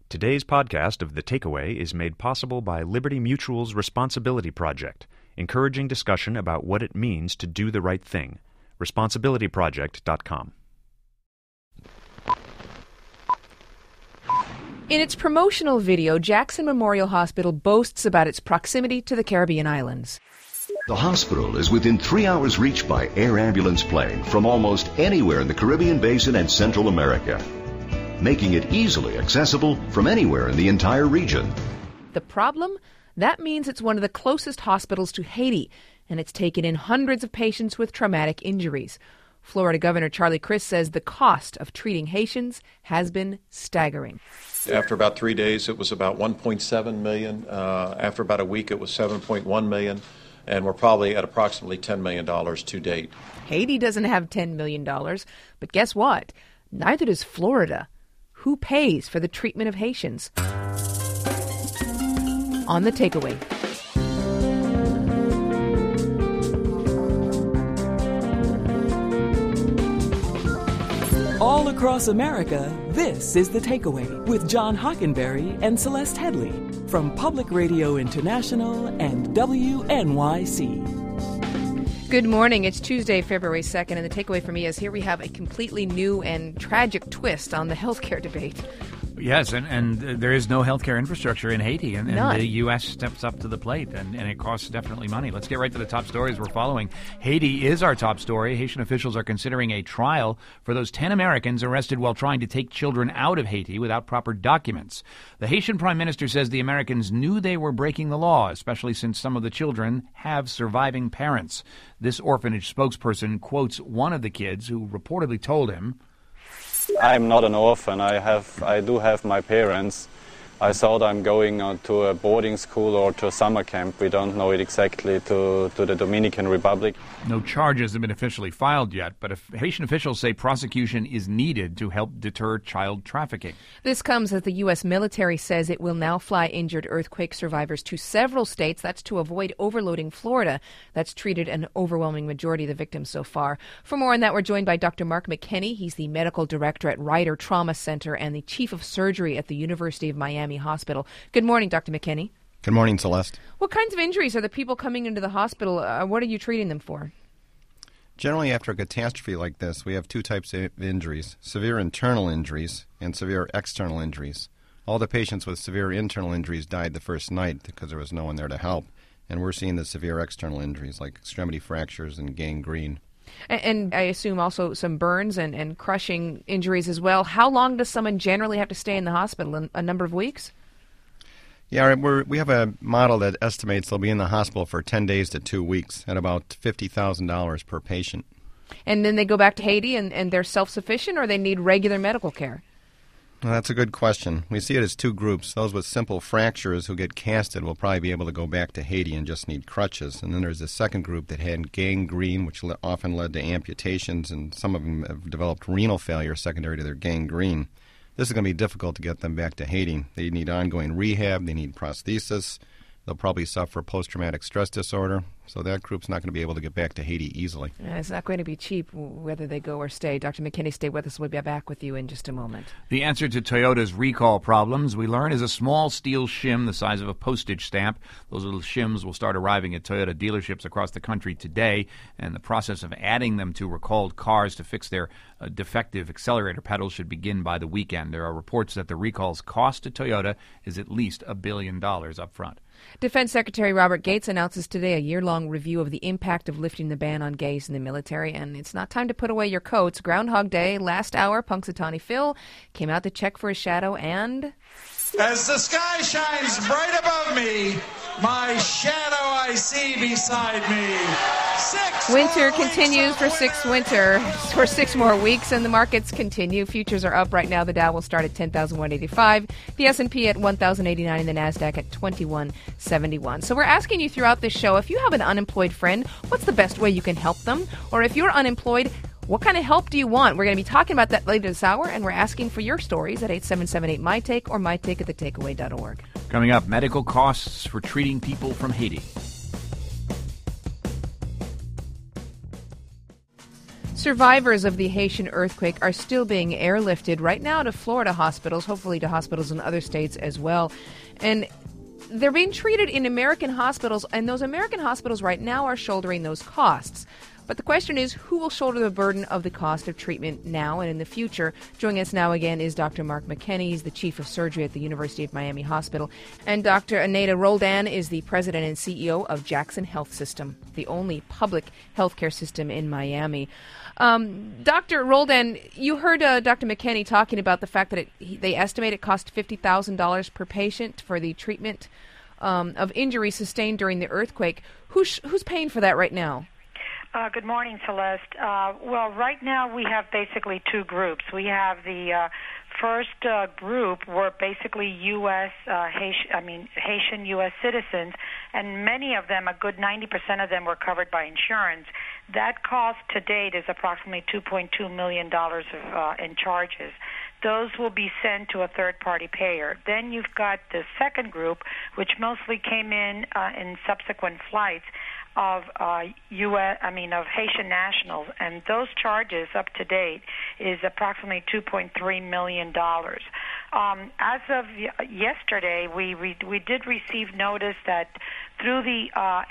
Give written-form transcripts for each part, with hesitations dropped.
Today's podcast of The Takeaway is made possible by Liberty Mutual's Responsibility Project, encouraging discussion about what it means to do the right thing. Responsibilityproject.com. In its promotional video, Jackson Memorial Hospital boasts about its proximity to the Caribbean islands. The hospital is within 3 hours' reach by air ambulance plane from almost anywhere in the Caribbean Basin and Central America, making it easily accessible from anywhere in the entire region. The problem? That means it's one of the closest hospitals to Haiti, and it's taken in hundreds of patients with traumatic injuries. Florida Governor Charlie Crist says the cost of treating Haitians has been staggering. After about 3 days, it was about $1.7 million. After about a week, it was $7.1 million. And we're probably at approximately $10 million to date. Haiti doesn't have $10 million, but guess what? Neither does Florida. Who pays for the treatment of Haitians? On The Takeaway. All across America, this is The Takeaway with John Hockenberry and Celeste Headley from Public Radio International and WNYC. Good morning. It's Tuesday, February 2nd, and the takeaway for me is here we have a completely new and tragic twist on the healthcare debate. Yes, and there is no healthcare infrastructure in Haiti, and the U.S. steps up to the plate, and it costs definitely money. Let's get right to the top stories we're following. Haiti is our top story. Haitian officials are considering a trial for those 10 Americans arrested while trying to take children out of Haiti without proper documents. The Haitian prime minister says the Americans knew they were breaking the law, especially since some of the children have surviving parents. This orphanage spokesperson quotes one of the kids who reportedly told him, I'm not an orphan. I do have my parents. I thought I'm going to a boarding school or to a summer camp. We don't know it exactly, to the Dominican Republic. No charges have been officially filed yet, but Haitian officials say prosecution is needed to help deter child trafficking. This comes as the U.S. military says it will now fly injured earthquake survivors to several states. That's to avoid overloading Florida. That's treated an overwhelming majority of the victims so far. For more on that, we're joined by Dr. Mark McKinney. He's the medical director at Ryder Trauma Center and the chief of surgery at the University of Miami Hospital. Good morning, Dr. McKinney. Good morning, Celeste. What kinds of injuries are the people coming into the hospital? What are you treating them for? Generally, after a catastrophe like this, we have two types of injuries, severe internal injuries and severe external injuries. All the patients with severe internal injuries died the first night because there was no one there to help, and we're seeing the severe external injuries like extremity fractures and gangrene. And I assume also some burns and crushing injuries as well. How long does someone generally have to stay in the hospital? A number of weeks? Yeah, we have a model that estimates they'll be in the hospital for 10 days to 2 weeks at about $50,000 per patient. And then they go back to Haiti and they're self-sufficient, or they need regular medical care? Well, that's a good question. We see it as two groups. Those with simple fractures who get casted will probably be able to go back to Haiti and just need crutches. And then there's a second group that had gangrene, which often led to amputations, and some of them have developed renal failure secondary to their gangrene. This is going to be difficult to get them back to Haiti. They need ongoing rehab. They need prosthesis. They'll probably suffer post-traumatic stress disorder. So that group's not going to be able to get back to Haiti easily. It's not going to be cheap whether they go or stay. Dr. McKinney, stay with us. We'll be back with you in just a moment. The answer to Toyota's recall problems, we learn, is a small steel shim the size of a postage stamp. Those little shims will start arriving at Toyota dealerships across the country today, and the process of adding them to recalled cars to fix their defective accelerator pedals should begin by the weekend. There are reports that the recall's cost to Toyota is at least $1 billion up front. Defense Secretary Robert Gates announces today a year-long review of the impact of lifting the ban on gays in the military, and it's not time to put away your coats. Groundhog Day, last hour, Punxsutawney Phil came out to check for his shadow, and as the sky shines bright above me, my shadow I see beside me. Winter continues for six more weeks, and the markets continue. Futures are up right now. The Dow will start at 10,185, the S&P at 1,089, and the NASDAQ at 2171. So we're asking you throughout this show, if you have an unemployed friend, what's the best way you can help them? Or if you're unemployed, what kind of help do you want? We're going to be talking about that later this hour, and we're asking for your stories at 877-8-MY-TAKE or mytake@thetakeaway.org. Coming up, medical costs for treating people from Haiti. Survivors of the Haitian earthquake are still being airlifted right now to Florida hospitals, hopefully to hospitals in other states as well. And they're being treated in American hospitals, and those American hospitals right now are shouldering those costs. But the question is, who will shoulder the burden of the cost of treatment now and in the future? Joining us now again is Dr. Mark McKenney. He's the chief of surgery at the University of Miami Hospital. And Dr. Aneta Roldan is the president and CEO of Jackson Health System, the only public healthcare system in Miami. Dr. Roldan, you heard Dr. McKenney talking about the fact that they estimate it cost $50,000 per patient for the treatment of injuries sustained during the earthquake. Who's paying for that right now? Good morning, Celeste. Well, right now we have basically two groups. We have the first group were basically Haitian U.S. citizens, and many of them, a good 90% of them, were covered by insurance. That cost to date is approximately $2.2 million in charges. Those will be sent to a third-party payer. Then you've got the second group, which mostly came in subsequent flights of Haitian nationals, and those charges up to date is approximately $2.3 million. As of yesterday, we did receive notice that through the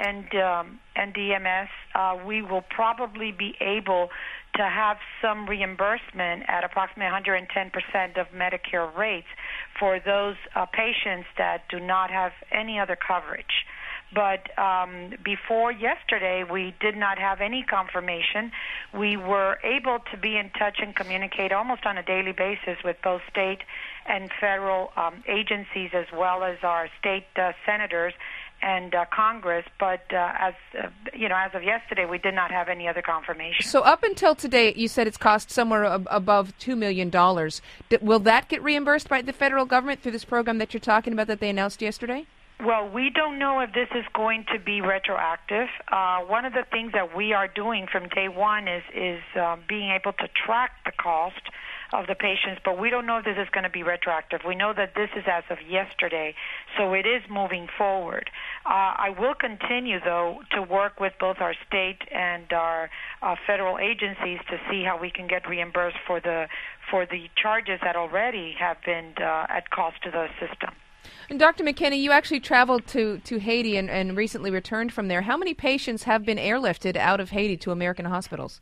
NDMS, we will probably be able to have some reimbursement at approximately 110% of Medicare rates for those patients that do not have any other coverage. But before yesterday, we did not have any confirmation. We were able to be in touch and communicate almost on a daily basis with both state and federal agencies, as well as our state senators and Congress. But as of yesterday, we did not have any other confirmation. So up until today, you said it's cost somewhere above $2 million. Will that get reimbursed by the federal government through this program that you're talking about that they announced yesterday? Well, we don't know if this is going to be retroactive. One of the things that we are doing from day one is being able to track the cost of the patients, but we don't know if this is going to be retroactive. We know that this is as of yesterday, so it is moving forward. I will continue, though, to work with both our state and our federal agencies to see how we can get reimbursed for the charges that already have been at cost to the system. And Dr. McKenney, you actually traveled to Haiti and recently returned from there. How many patients have been airlifted out of Haiti to American hospitals?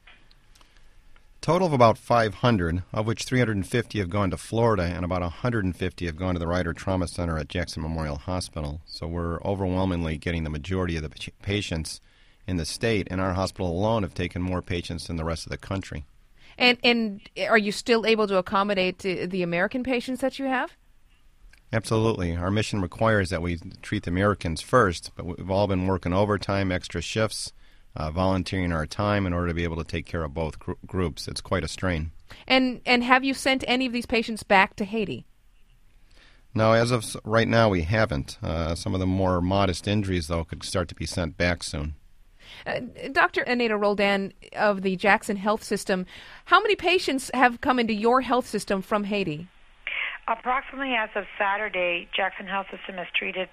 Total of about 500, of which 350 have gone to Florida and about 150 have gone to the Ryder Trauma Center at Jackson Memorial Hospital. So we're overwhelmingly getting the majority of the patients in the state, and our hospital alone have taken more patients than the rest of the country. And are you still able to accommodate the American patients that you have? Absolutely. Our mission requires that we treat the Americans first, but we've all been working overtime, extra shifts, volunteering our time in order to be able to take care of both groups. It's quite a strain. And have you sent any of these patients back to Haiti? No, as of right now, we haven't. Some of the more modest injuries, though, could start to be sent back soon. Dr. Aneta Roldan of the Jackson Health System, how many patients have come into your health system from Haiti? Approximately as of Saturday, Jackson Health System has treated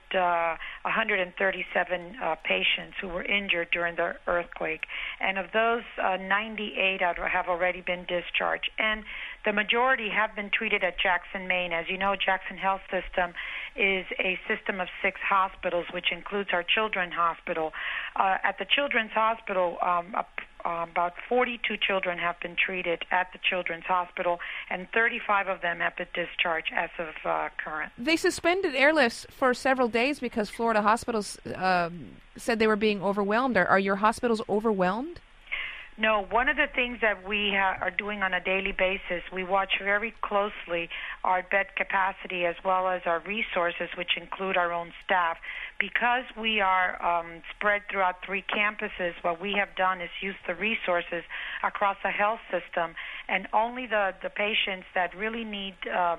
137 patients who were injured during the earthquake. And of those, 98 have already been discharged. And the majority have been treated at Jackson, Maine. As you know, Jackson Health System is a system of 6 hospitals, which includes our Children's Hospital. At the Children's Hospital, about 42 children have been treated at the Children's Hospital, and 35 of them have been discharged as of current. They suspended airlifts for several days because Florida hospitals said they were being overwhelmed. Are your hospitals overwhelmed? No, one of the things that we are doing on a daily basis, we watch very closely our bed capacity as well as our resources, which include our own staff. Because we are spread throughout 3 campuses, what we have done is use the resources across the health system, and only the patients that really need that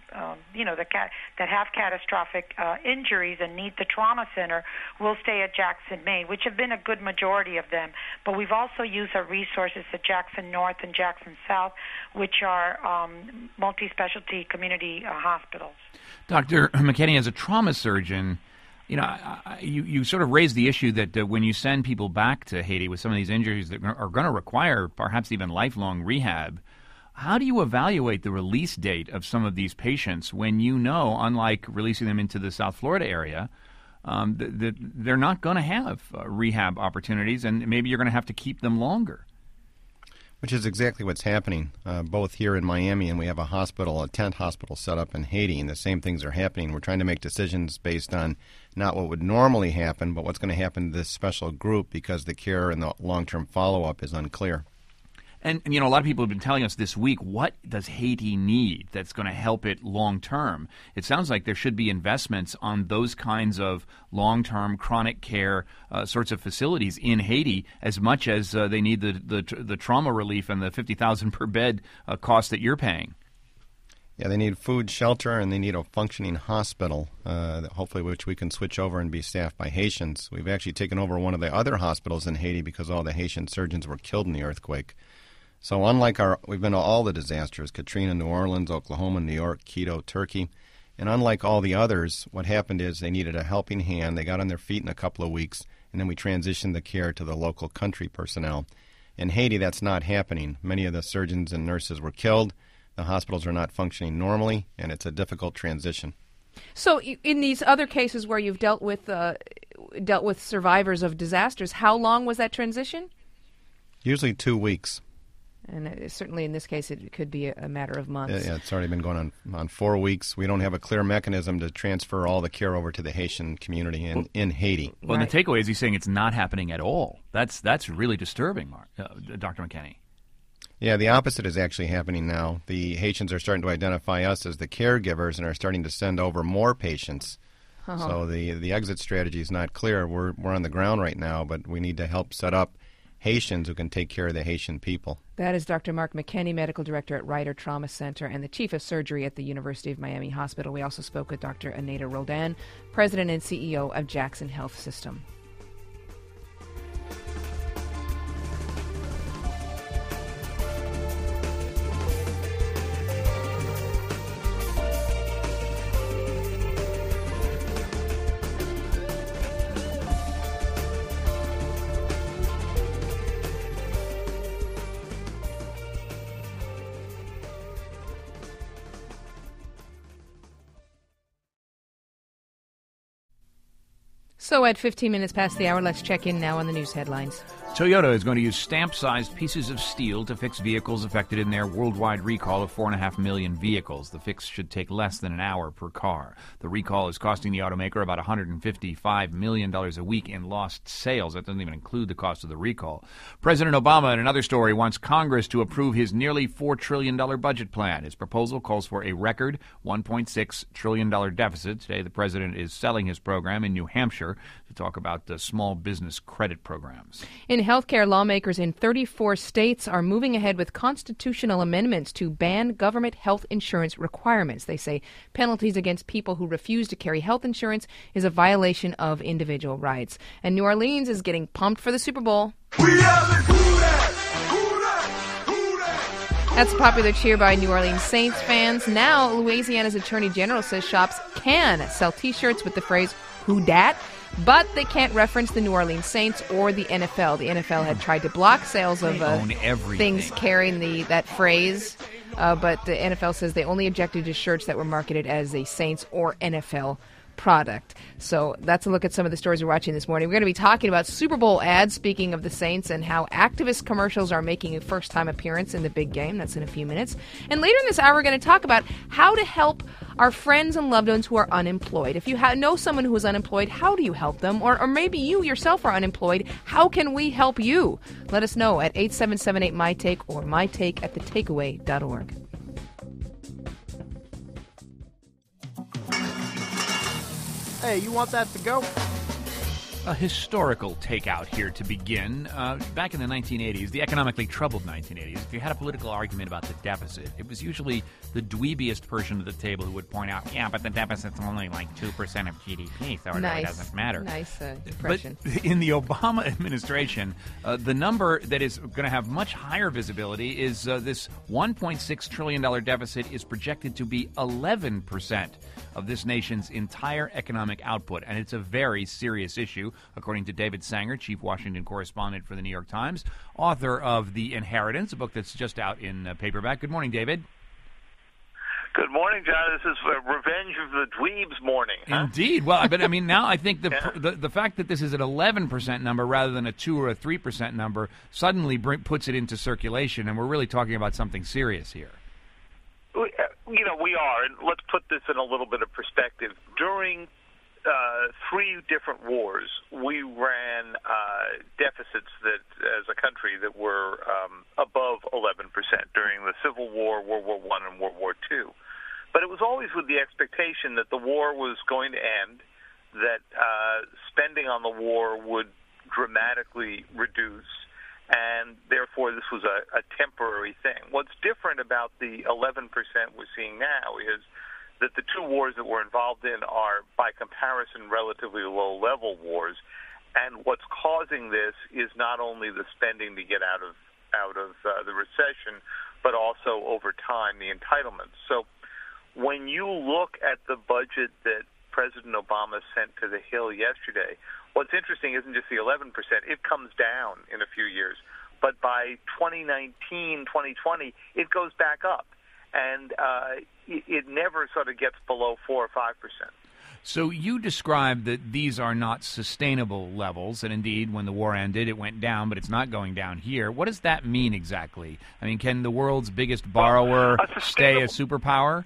have catastrophic injuries and need the trauma center will stay at Jackson, Maine, which have been a good majority of them. But we've also used our resources at Jackson North and Jackson South, which are multi-specialty community hospitals. Dr. McKenney, as a trauma surgeon, You sort of raised the issue that when you send people back to Haiti with some of these injuries that are going to require perhaps even lifelong rehab, how do you evaluate the release date of some of these patients when you know, unlike releasing them into the South Florida area, that they're not going to have rehab opportunities, and maybe you're going to have to keep them longer? Which is exactly what's happening, both here in Miami, and we have a tent hospital set up in Haiti, and the same things are happening. We're trying to make decisions based on not what would normally happen, but what's going to happen to this special group because the care and the long-term follow-up is unclear. And a lot of people have been telling us this week, what does Haiti need that's going to help it long term? It sounds like there should be investments on those kinds of long-term chronic care sorts of facilities in Haiti as much as they need the trauma relief and the $50,000 per bed cost that you're paying. Yeah, they need food, shelter, and they need a functioning hospital, hopefully which we can switch over and be staffed by Haitians. We've actually taken over one of the other hospitals in Haiti because all the Haitian surgeons were killed in the earthquake. So unlike we've been to all the disasters, Katrina, New Orleans, Oklahoma, New York, Quito, Turkey, and unlike all the others, what happened is they needed a helping hand. They got on their feet in a couple of weeks, and then we transitioned the care to the local country personnel. In Haiti, that's not happening. Many of the surgeons and nurses were killed. The hospitals are not functioning normally, and it's a difficult transition. So in these other cases where you've dealt with survivors of disasters, how long was that transition? Usually 2 weeks. And certainly in this case, it could be a matter of months. Yeah, it's already been going on 4 weeks. We don't have a clear mechanism to transfer all the care over to the Haitian community in Haiti. Well, right. The takeaway is he's saying it's not happening at all. That's really disturbing, Dr. McKenney. Yeah, the opposite is actually happening now. The Haitians are starting to identify us as the caregivers and are starting to send over more patients. Uh-huh. So the exit strategy is not clear. We're on the ground right now, but we need to help set up Haitians who can take care of the Haitian people. That is Dr. Mark McKenney, Medical Director at Ryder Trauma Center and the Chief of Surgery at the University of Miami Hospital. We also spoke with Dr. Aneta Roldan, President and CEO of Jackson Health System. So at 15 minutes past the hour, let's check in now on the news headlines. Toyota is going to use stamp-sized pieces of steel to fix vehicles affected in their worldwide recall of 4.5 million vehicles. The fix should take less than an hour per car. The recall is costing the automaker about $155 million a week in lost sales. That doesn't even include the cost of the recall. President Obama, in another story, wants Congress to approve his nearly $4 trillion budget plan. His proposal calls for a record $1.6 trillion deficit. Today, the president is selling his program in New Hampshire to talk about the small business credit programs. In healthcare, lawmakers in 34 states are moving ahead with constitutional amendments to ban government health insurance requirements. They say penalties against people who refuse to carry health insurance is a violation of individual rights. And New Orleans is getting pumped for the Super Bowl. That's a popular cheer by New Orleans Saints fans. Now, Louisiana's Attorney General says shops can sell T-shirts with the phrase, "Who dat?" But they can't reference the New Orleans Saints or the NFL. The NFL had tried to block sales of things carrying that phrase, but the NFL says they only objected to shirts that were marketed as a Saints or NFL product. So that's a look at some of the stories we're watching this morning. We're going to be talking about Super Bowl ads, speaking of the Saints, and how activist commercials are making a first-time appearance in the big game. That's in a few minutes. And later in this hour, we're going to talk about how to help our friends and loved ones who are unemployed. If you know someone who is unemployed, how do you help them? Or maybe you yourself are unemployed. How can we help you? Let us know at 877-8MyTake or mytake@thetakeaway.org. Hey, you want that to go? A historical takeout here to begin. Back in the 1980s, the economically troubled 1980s, if you had a political argument about the deficit, it was usually the dweebiest person at the table who would point out, yeah, but the deficit's only like 2% of GDP, so it really doesn't matter. Nice impression. But in the Obama administration, the number that is going to have much higher visibility is this $1.6 trillion deficit is projected to be 11% of this nation's entire economic output, and it's a very serious issue, according to David Sanger, chief Washington correspondent for the New York Times, author of The Inheritance, a book that's just out in paperback. Good morning, David. Good morning, John. This is Revenge of the Dweebs morning. Huh? Indeed. Well, but I mean, now I think the fact that this is an 11% number rather than a 2 or a 3% number suddenly puts it into circulation, and we're really talking about something serious here. You know, we are, and let's put this in a little bit of perspective. During 3 different wars, we ran deficits that, as a country, that were above 11% during the Civil War, World War I, and World War II. But it was always with the expectation that the war was going to end, that spending on the war would dramatically reduce, and therefore this was a temporary thing. What's different about the 11% we're seeing now is that the 2 wars that we're involved in are, by comparison, relatively low-level wars, and what's causing this is not only the spending to get out of the recession, but also over time the entitlements. So when you look at the budget that President Obama sent to the Hill yesterday, what's interesting isn't just the 11%. It comes down in a few years. But by 2019, 2020, it goes back up. And it never sort of gets below 4 or 5%. So you described that these are not sustainable levels, and indeed, when the war ended, it went down, but it's not going down here. What does that mean exactly? I mean, can the world's biggest borrower stay a superpower?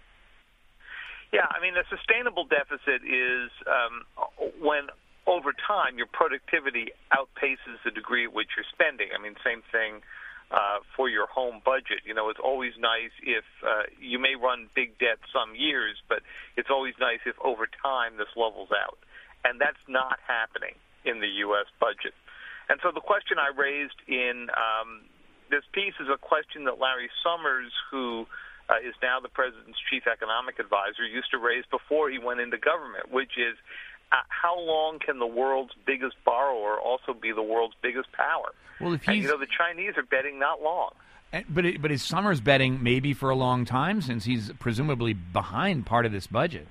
Yeah, I mean, a sustainable deficit is when, over time, your productivity outpaces the degree at which you're spending. I mean, same thing for your home budget. You know, it's always nice if you may run big debt some years, but it's always nice if over time this levels out. And that's not happening in the U.S. budget. And so the question I raised in this piece is a question that Larry Summers, who is now the president's chief economic advisor, used to raise before he went into government, which is how long can the world's biggest borrower also be the world's biggest power? Well, if and, you know, the Chinese are betting not long. But is Summers betting maybe for a long time, since he's presumably behind part of this budget?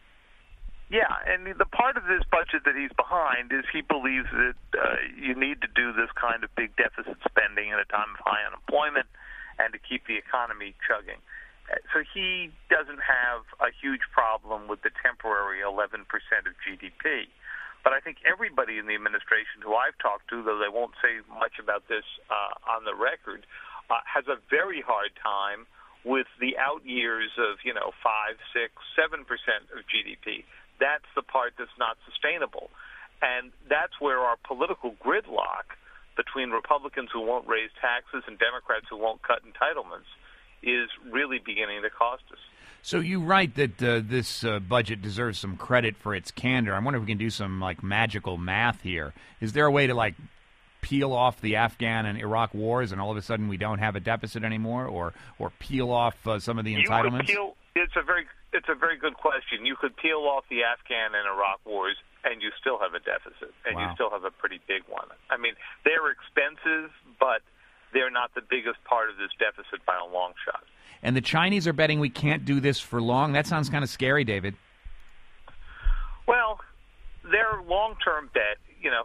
Yeah, and the part of this budget that he's behind is he believes that you need to do this kind of big deficit spending at a time of high unemployment and to keep the economy chugging. So he doesn't have a huge problem with the temporary 11% of GDP. But I think everybody in the administration who I've talked to, though they won't say much about this on the record, has a very hard time with the out years of, 5, 6, 7% of GDP. That's the part that's not sustainable. And that's where our political gridlock between Republicans who won't raise taxes and Democrats who won't cut entitlements is really beginning to cost us. So you write that this budget deserves some credit for its candor. I wonder if we can do some magical math here. Is there a way to peel off the Afghan and Iraq wars and all of a sudden we don't have a deficit anymore, or peel off some of the entitlements? It's a very good question. You could peel off the Afghan and Iraq wars and you still have a deficit, and you still have a pretty big one. I mean, they're expensive, but they're not the biggest part of this deficit by a long shot. And the Chinese are betting we can't do this for long? That sounds kind of scary, David. Well, their long-term bet,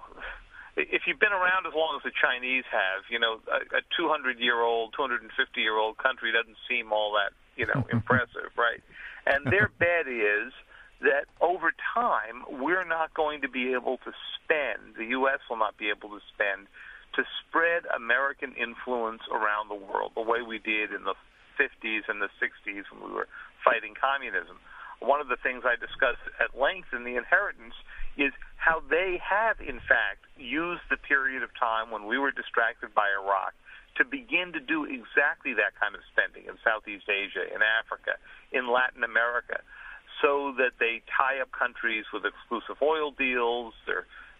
if you've been around as long as the Chinese have, a 200-year-old, 250-year-old country doesn't seem all that, impressive, right? And their bet is that over time, we're not going to be able to spend, the U.S. will not be able to spend, to spread American influence around the world the way we did in the 50s and the 60s when we were fighting communism. One of the things I discussed at length in The Inheritance is how they have, in fact, used the period of time when we were distracted by Iraq to begin to do exactly that kind of spending in Southeast Asia, in Africa, in Latin America, so that they tie up countries with exclusive oil deals.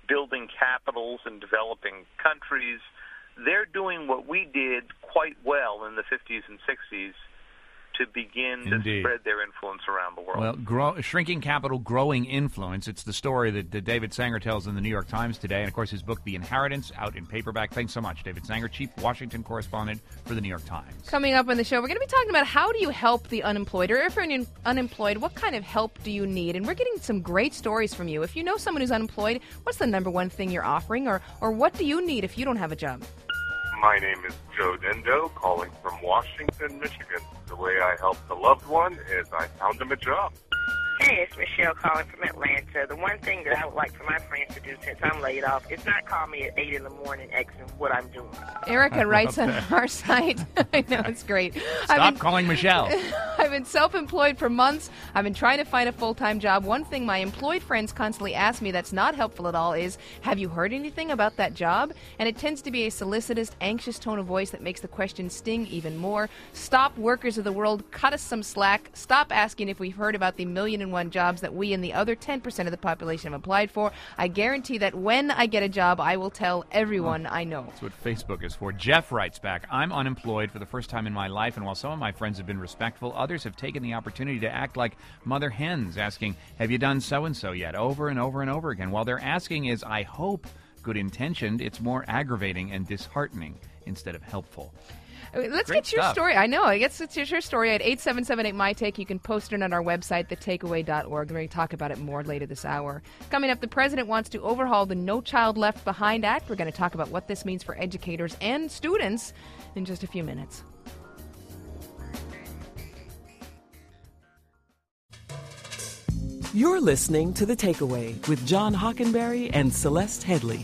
building capitals in developing countries. They're doing what we did quite well in the 50s and 60s to begin to spread their influence around the world. Well, shrinking capital, growing influence. It's the story that David Sanger tells in the New York Times today. And, of course, his book, The Inheritance, out in paperback. Thanks so much, David Sanger, Chief Washington Correspondent for the New York Times. Coming up on the show, we're going to be talking about how do you help the unemployed, or if you're unemployed, what kind of help do you need? And we're getting some great stories from you. If you know someone who's unemployed, what's the number one thing you're offering, or what do you need if you don't have a job? My name is Joe Dendo, calling from Washington, Michigan. The way I helped a loved one is I found him a job. Hey, it's Michelle calling from Atlanta. The one thing that I would like for my friends to do since I'm laid off is not call me at 8 in the morning asking what I'm doing. Erica writes on our site. I know, it's great. Stop calling Michelle. I've been self-employed for months. I've been trying to find a full-time job. One thing my employed friends constantly ask me that's not helpful at all is, have you heard anything about that job? And it tends to be a solicitous, anxious tone of voice that makes the question sting even more. Stop, workers of the world. Cut us some slack. Stop asking if we've heard about the 1,000,001 jobs that we and the other 10% of the population have applied for. I guarantee that when I get a job, I will tell everyone I know. That's what Facebook is for. Jeff writes back, I'm unemployed for the first time in my life, and while some of my friends have been respectful, others have taken the opportunity to act like mother hens, asking, have you done so-and-so yet? Over and over and over again. While their asking is, I hope, good-intentioned, it's more aggravating and disheartening instead of helpful. Let's get your story. I know. I guess it's your story at 877-8MyTake. You can post it on our website, thetakeaway.org. We're going to talk about it more later this hour. Coming up, the president wants to overhaul the No Child Left Behind Act. We're going to talk about what this means for educators and students in just a few minutes. You're listening to The Takeaway with John Hockenberry and Celeste Headley.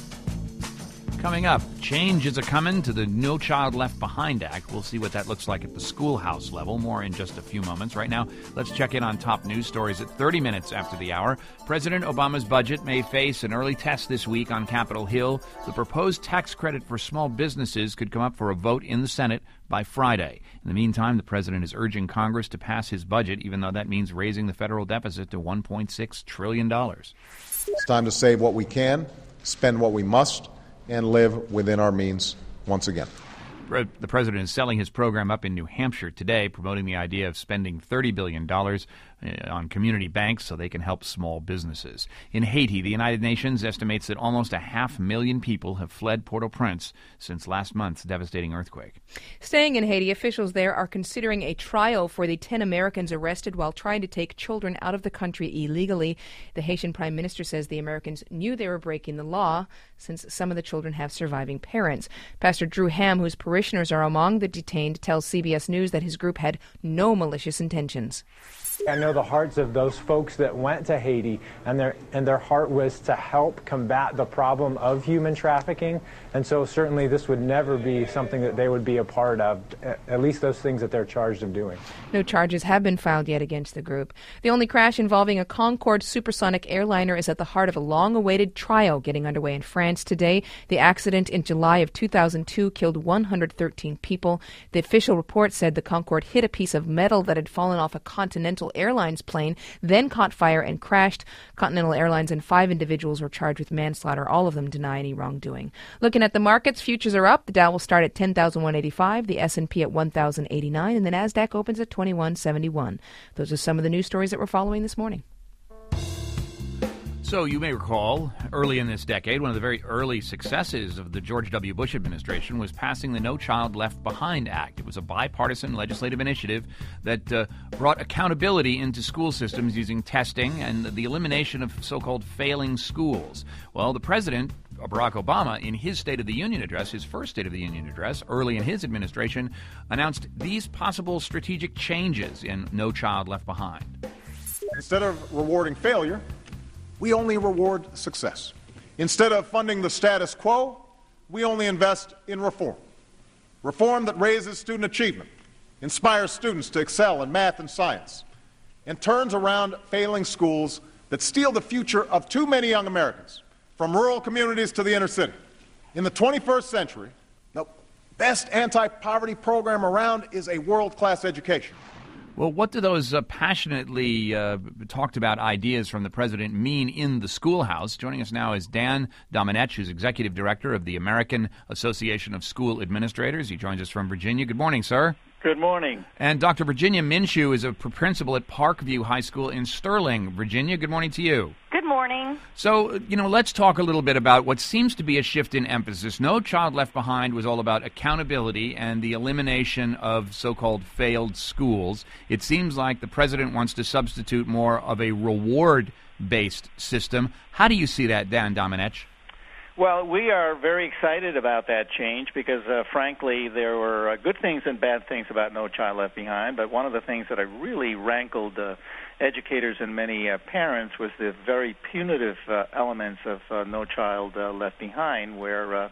Coming up, change is a-coming to the No Child Left Behind Act. We'll see what that looks like at the schoolhouse level. More in just a few moments. Right now, let's check in on top news stories at 30 minutes after the hour. President Obama's budget may face an early test this week on Capitol Hill. The proposed tax credit for small businesses could come up for a vote in the Senate by Friday. In the meantime, the president is urging Congress to pass his budget, even though that means raising the federal deficit to $1.6 trillion. It's time to save what we can, spend what we must, and live within our means once again. The president is selling his program up in New Hampshire today, promoting the idea of spending $30 billion on community banks so they can help small businesses. In Haiti, the United Nations estimates that almost 500,000 people have fled Port-au-Prince since last month's devastating earthquake. Staying in Haiti, officials there are considering a trial for the 10 Americans arrested while trying to take children out of the country illegally. The Haitian prime minister says the Americans knew they were breaking the law since some of the children have surviving parents. Pastor Drew Ham, whose parishioners are among the detained, tells CBS News that his group had no malicious intentions. I know the hearts of those folks that went to Haiti, and their heart was to help combat the problem of human trafficking. And so certainly this would never be something that they would be a part of, at least those things that they're charged of doing. No charges have been filed yet against the group. The only crash involving a Concorde supersonic airliner is at the heart of a long-awaited trial getting underway in France today. The accident in July of 2002 killed 113 people. The official report said the Concorde hit a piece of metal that had fallen off a Continental Airlines plane, then caught fire and crashed. Continental Airlines and 5 individuals were charged with manslaughter. All of them deny any wrongdoing. Looking at the markets, futures are up. The Dow will start at 10,185, the S&P at 1,089, and the Nasdaq opens at 2171. Those are some of the news stories that we're following this morning. So you may recall, early in this decade, one of the very early successes of the George W. Bush administration was passing the No Child Left Behind Act. It was a bipartisan legislative initiative that brought accountability into school systems using testing and the elimination of so-called failing schools. Well, the president, Barack Obama, in his State of the Union address, his first State of the Union address, early in his administration, announced these possible strategic changes in No Child Left Behind. Instead of rewarding failure, we only reward success. Instead of funding the status quo, we only invest in reform. Reform that raises student achievement, inspires students to excel in math and science, and turns around failing schools that steal the future of too many young Americans, from rural communities to the inner city. In the 21st century, the best anti-poverty program around is a world-class education. Well, what do those passionately talked about ideas from the president mean in the schoolhouse? Joining us now is Dan Domenech, who's executive director of the American Association of School Administrators. He joins us from Virginia. Good morning, sir. Good morning. And Dr. Virginia Minshew is a principal at Parkview High School in Sterling, Virginia. Good morning to you. Good morning. So, let's talk a little bit about what seems to be a shift in emphasis. No Child Left Behind was all about accountability and the elimination of so-called failed schools. It seems like the president wants to substitute more of a reward-based system. How do you see that, Dan Domenech? Well, we are very excited about that change because, frankly, there were good things and bad things about No Child Left Behind, but one of the things that really rankled educators and many parents was the very punitive elements of No Child Left Behind, where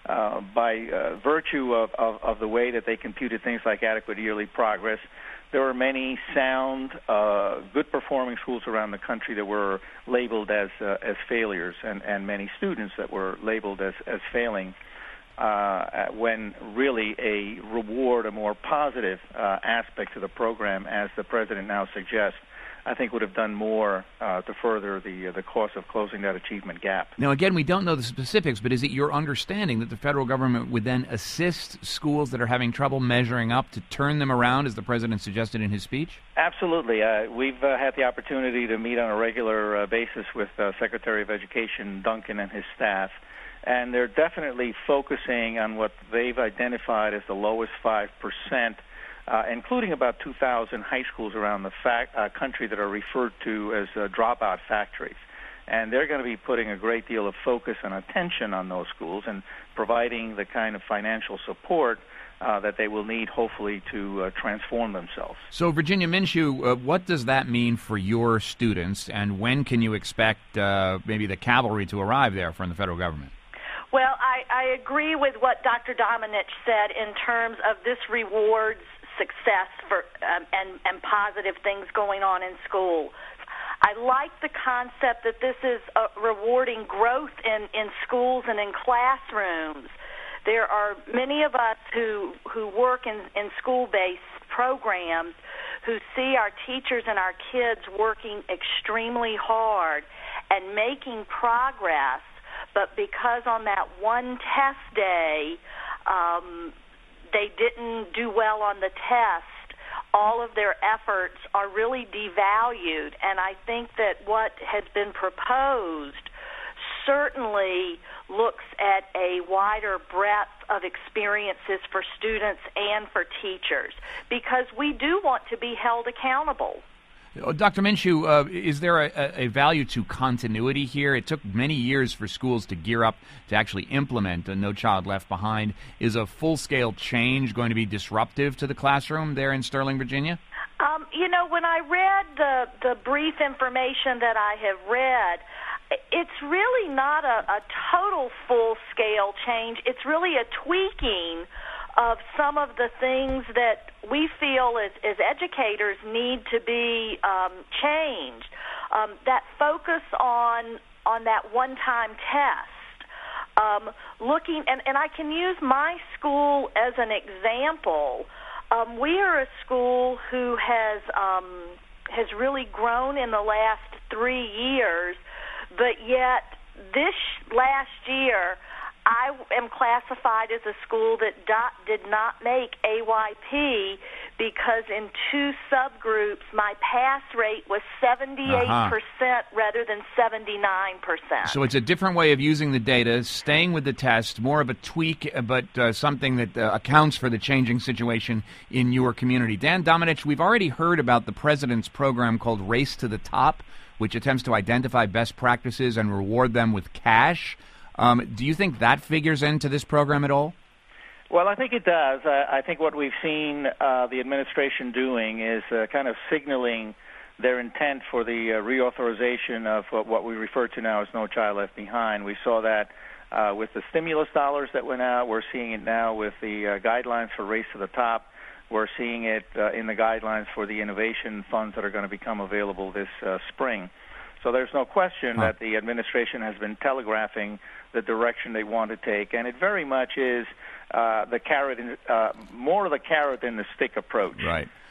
by virtue of the way that they computed things like adequate yearly progress, there were many sound, good-performing schools around the country that were labeled as failures, and many students that were labeled as failing, when really a reward, a more positive aspect to the program, as the president now suggests, I think would have done more to further the cause of closing that achievement gap. Now, again, we don't know the specifics, but is it your understanding that the federal government would then assist schools that are having trouble measuring up to turn them around, as the president suggested in his speech? Absolutely. We've had the opportunity to meet on a regular basis with Secretary of Education Duncan and his staff, and they're definitely focusing on what they've identified as the lowest 5%, including about 2,000 high schools around the country that are referred to as dropout factories. And they're going to be putting a great deal of focus and attention on those schools and providing the kind of financial support that they will need, hopefully, to transform themselves. So, Virginia Minshew, what does that mean for your students, and when can you expect maybe the cavalry to arrive there from the federal government? Well, I agree with what Dr. Domenech said in terms of this rewards success for and positive things going on in school. I like the concept that this is rewarding growth in schools and in classrooms. There are many of us who work in school-based programs who see our teachers and our kids working extremely hard and making progress, but because on that one test day they didn't do well on the test, all of their efforts are really devalued. And I think that what has been proposed certainly looks at a wider breadth of experiences for students and for teachers, because we do want to be held accountable. Dr. Minshew, is there a value to continuity here? It took many years for schools to gear up to actually implement a No Child Left Behind. Is a full-scale change going to be disruptive to the classroom there in Sterling, Virginia? When I read the brief information that I have read, it's really not a total full-scale change. It's really a tweaking of some of the things that we feel as educators need to be changed. That focus on that one-time test. Looking, and I can use my school as an example. We are a school who has really grown in the last 3 years, but yet this last year I am classified as a school that did not make AYP because in 2 subgroups my pass rate was 78% rather than 79%. So it's a different way of using the data, staying with the test, more of a tweak, but something that accounts for the changing situation in your community. Dan Domenech, we've already heard about the president's program called Race to the Top, which attempts to identify best practices and reward them with cash. Do you think that figures into this program at all? Well, I think it does. I think what we've seen the administration doing is kind of signaling their intent for the reauthorization of what we refer to now as No Child Left Behind. We saw that with the stimulus dollars that went out. We're seeing it now with the guidelines for Race to the Top. We're seeing it in the guidelines for the innovation funds that are going to become available this spring. So there's no question that the administration has been telegraphing the direction they want to take, and it very much is the carrot, more of the carrot than the stick approach. Right.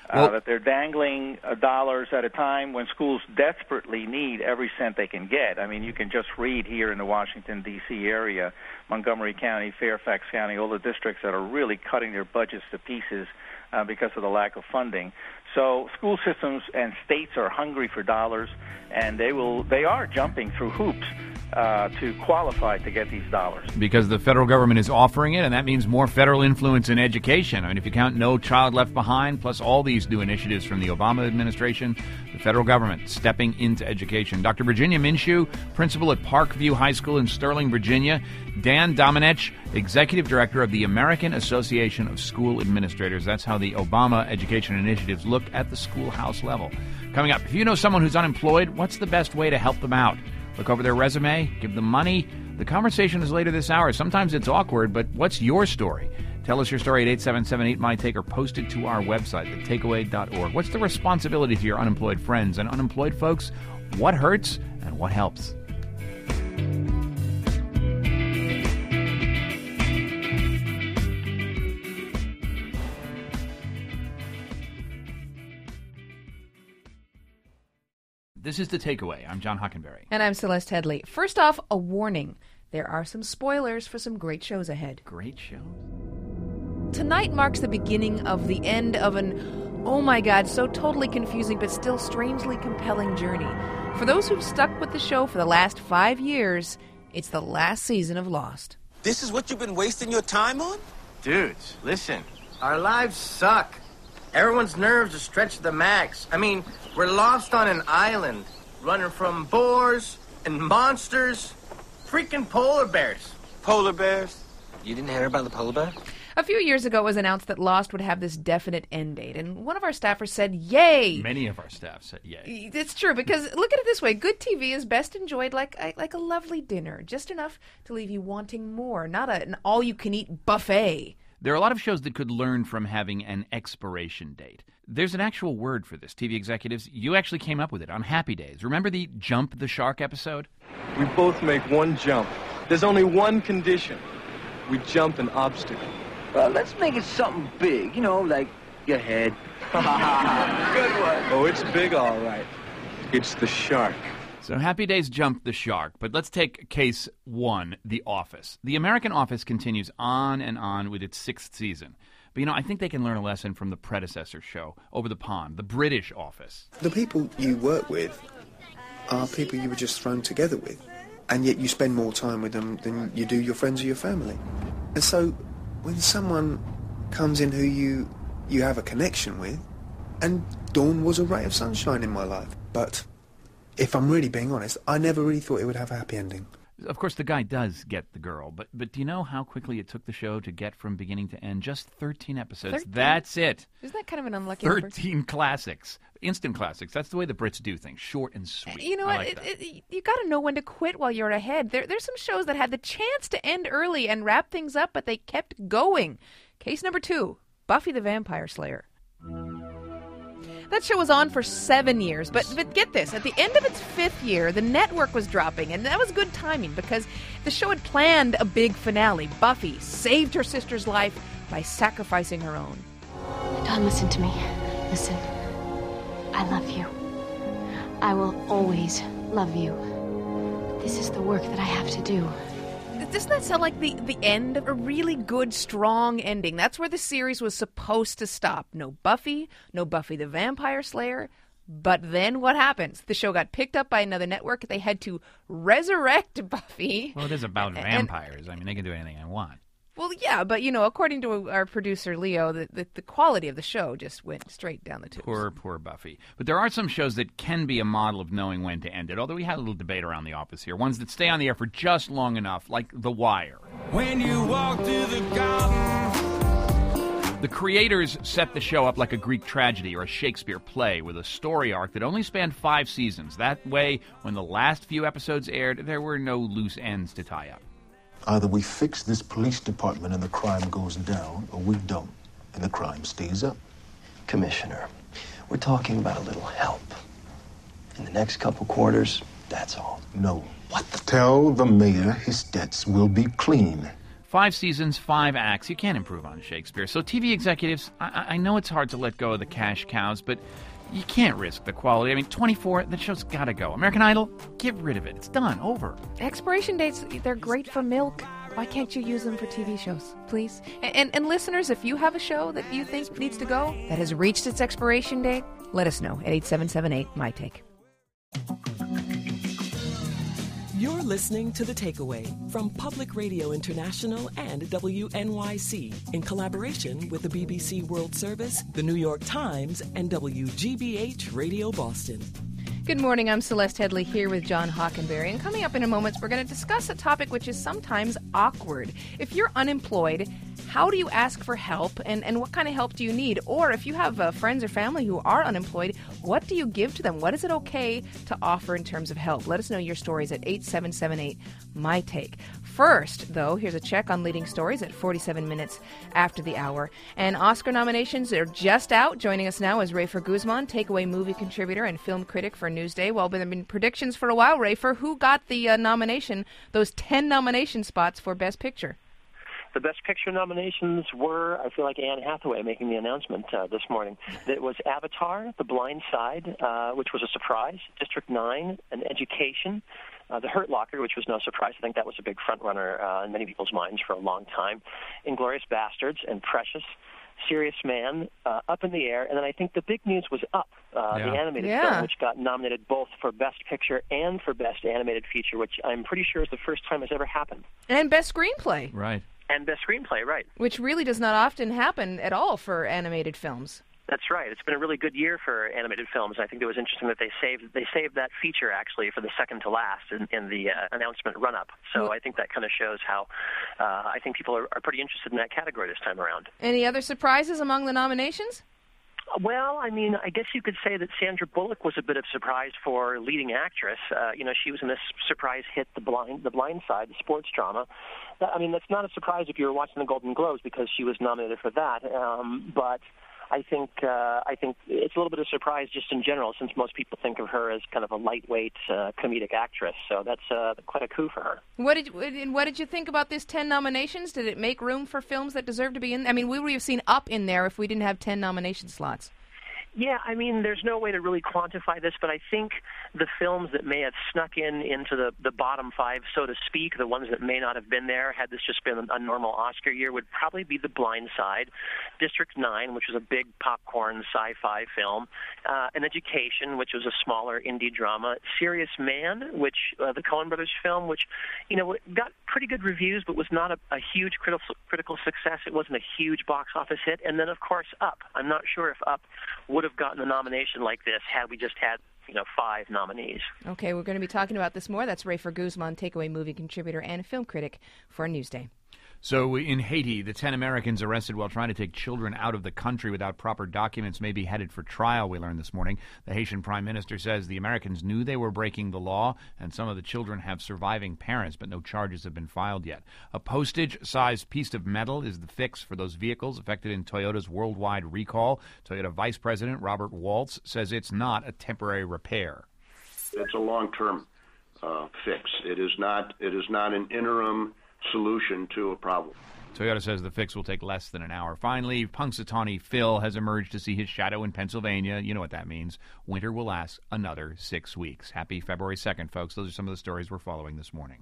that they're dangling dollars at a time when schools desperately need every cent they can get. I mean, you can just read here in the Washington, D.C. area, Montgomery County, Fairfax County, all the districts that are really cutting their budgets to pieces because of the lack of funding. So school systems and states are hungry for dollars, and they are jumping through hoops to qualify to get these dollars. Because the federal government is offering it, and that means more federal influence in education. I mean, if you count No Child Left Behind, plus all these new initiatives from the Obama administration, the federal government stepping into education. Dr. Virginia Minshew, principal at Parkview High School in Sterling, Virginia. Dan Domenech, executive director of the American Association of School Administrators. That's how the Obama education initiatives look at the schoolhouse level. Coming up, if you know someone who's unemployed, what's the best way to help them out? Look over their resume, give them money. The conversation is later this hour. Sometimes it's awkward, but what's your story? Tell us your story at 877-8MY-TAKE or post it to our website, thetakeaway.org. What's the responsibility to your unemployed friends and unemployed folks? What hurts and what helps? This is The Takeaway. I'm John Hockenberry. And I'm Celeste Headley. First off, a warning. There are some spoilers for some great shows ahead. Great shows. Tonight marks the beginning of the end of an, oh my God, so totally confusing but still strangely compelling journey. For those who've stuck with the show for the last 5 years, it's the last season of Lost. This is what you've been wasting your time on? Dudes, listen. Our lives suck. Everyone's nerves are stretched to the max. I mean, we're lost on an island, running from boars and monsters, freaking polar bears. Polar bears? You didn't hear about the polar bear? A few years ago, it was announced that Lost would have this definite end date, and one of our staffers said, yay! Many of our staff said yay. It's true, because look at it this way. Good TV is best enjoyed like a lovely dinner, just enough to leave you wanting more, not an all-you-can-eat buffet. There are a lot of shows that could learn from having an expiration date. There's an actual word for this, TV executives. You actually came up with it on Happy Days. Remember the Jump the Shark episode? We both make one jump. There's only one condition. We jump an obstacle. Well, let's make it something big, like your head. Good one. Oh, it's big, all right. It's the shark. So Happy Days jumped the shark, but let's take case one, The Office. The American Office continues on and on with its 6th season. But, I think they can learn a lesson from the predecessor show, Over the Pond, the British Office. The people you work with are people you were just thrown together with, and yet you spend more time with them than you do your friends or your family. And so when someone comes in who you have a connection with, and Dawn was a ray of sunshine in my life, but if I'm really being honest, I never really thought it would have a happy ending. Of course, the guy does get the girl, but do you know how quickly it took the show to get from beginning to end? Just 13 episodes. 13? That's it. Isn't that kind of an unlucky 13 number? Classics. Instant classics. That's the way the Brits do things. Short and sweet. You know what? You got to know when to quit while you're ahead. There's some shows that had the chance to end early and wrap things up, but they kept going. Case number 2, Buffy the Vampire Slayer. That show was on for 7 years, but get this, at the end of its 5th year, the network was dropping, and that was good timing because the show had planned a big finale. Buffy saved her sister's life by sacrificing her own. Don, listen to me. Listen. I love you. I will always love you. This is the work that I have to do. Doesn't that sound like the end of a really good, strong ending? That's where the series was supposed to stop. No Buffy the Vampire Slayer. But then what happens? The show got picked up by another network. They had to resurrect Buffy. Well, it is about vampires. I mean, they can do anything they want. Well, yeah, but, according to our producer, Leo, the quality of the show just went straight down the tubes. Poor Buffy. But there are some shows that can be a model of knowing when to end it, although we had a little debate around The Office here. Ones that stay on the air for just long enough, like The Wire. When you walk through the garden. The creators set the show up like a Greek tragedy or a Shakespeare play with a story arc that only spanned 5 seasons. That way, when the last few episodes aired, there were no loose ends to tie up. Either we fix this police department and the crime goes down, or we don't, and the crime stays up. Commissioner, we're talking about a little help. In the next couple quarters, that's all. No. What? Tell the mayor his debts will be clean. 5 seasons, 5 acts. You can't improve on Shakespeare. So TV executives, I know it's hard to let go of the cash cows, but you can't risk the quality. I mean, 24, the show's got to go. American Idol, get rid of it. It's done. Over. Expiration dates, they're great for milk. Why can't you use them for TV shows, please? And listeners, if you have a show that you think needs to go, that has reached its expiration date, let us know at 8778-MY-TAKE. You're listening to The Takeaway from Public Radio International and WNYC in collaboration with the BBC World Service, the New York Times, and WGBH Radio Boston. Good morning, I'm Celeste Headley here with John Hockenberry, and coming up in a moment, we're going to discuss a topic which is sometimes awkward. If you're unemployed, how do you ask for help, and what kind of help do you need? Or if you have friends or family who are unemployed, what do you give to them? What is it okay to offer in terms of help? Let us know your stories at 8778-MY-TAKE. First, though, here's a check on leading stories at 47 minutes after the hour. And Oscar nominations are just out. Joining us now is Rafer Guzman, Takeaway movie contributor and film critic for Newsday. Well, there have been predictions for a while, Rafer. Who got the nomination, those 10 nomination spots for Best Picture? The Best Picture nominations were, I feel like Anne Hathaway making the announcement this morning. It was Avatar, The Blind Side, which was a surprise, District 9, and Education, The Hurt Locker, which was no surprise. I think that was a big front-runner in many people's minds for a long time. Inglourious Bastards and Precious, Serious Man, Up in the Air, and then I think the big news was Up, the animated film, which got nominated both for Best Picture and for Best Animated Feature, which I'm pretty sure is the first time has ever happened. And Best Screenplay. Right. And Best Screenplay, right. Which really does not often happen at all for animated films. That's right. It's been a really good year for animated films. I think it was interesting that they saved that feature, actually, for the second to last in the announcement run-up. So I think that kind of shows how I think people are pretty interested in that category this time around. Any other surprises among the nominations? Well, I mean, I guess you could say that Sandra Bullock was a bit of a surprise for leading actress. She was in this surprise hit, The Blind Side, the sports drama. I mean, that's not a surprise if you were watching the Golden Globes because she was nominated for that. But I think it's a little bit of a surprise just in general, since most people think of her as kind of a lightweight comedic actress. So that's quite a coup for her. What did you think about this 10 nominations? Did it make room for films that deserve to be in? I mean, we would have seen Up in there if we didn't have 10 nomination slots. Yeah, I mean, there's no way to really quantify this, but I think the films that may have snuck into the bottom 5, so to speak, the ones that may not have been there, had this just been a normal Oscar year, would probably be The Blind Side, District 9, which was a big popcorn sci-fi film, An Education, which was a smaller indie drama, Serious Man, which the Coen Brothers film, which got pretty good reviews, but was not a huge critical success. It wasn't a huge box office hit, and then of course Up. I'm not sure if Up would have gotten a nomination like this had we just had 5 nominees. Okay, we're going to be talking about this more. That's Rafer Guzman, Takeaway movie contributor and film critic for Newsday. So in Haiti, the 10 Americans arrested while trying to take children out of the country without proper documents may be headed for trial, we learned this morning. The Haitian prime minister says the Americans knew they were breaking the law, and some of the children have surviving parents, but no charges have been filed yet. A postage-sized piece of metal is the fix for those vehicles affected in Toyota's worldwide recall. Toyota Vice President Robert Waltz says it's not a temporary repair. It's a long-term fix. It is not an interim solution to a problem. Toyota says the fix will take less than an hour. Finally, Punxsutawney Phil has emerged to see his shadow in Pennsylvania. You know what that means. Winter will last another 6 weeks. Happy February 2nd, folks. Those are some of the stories we're following this morning.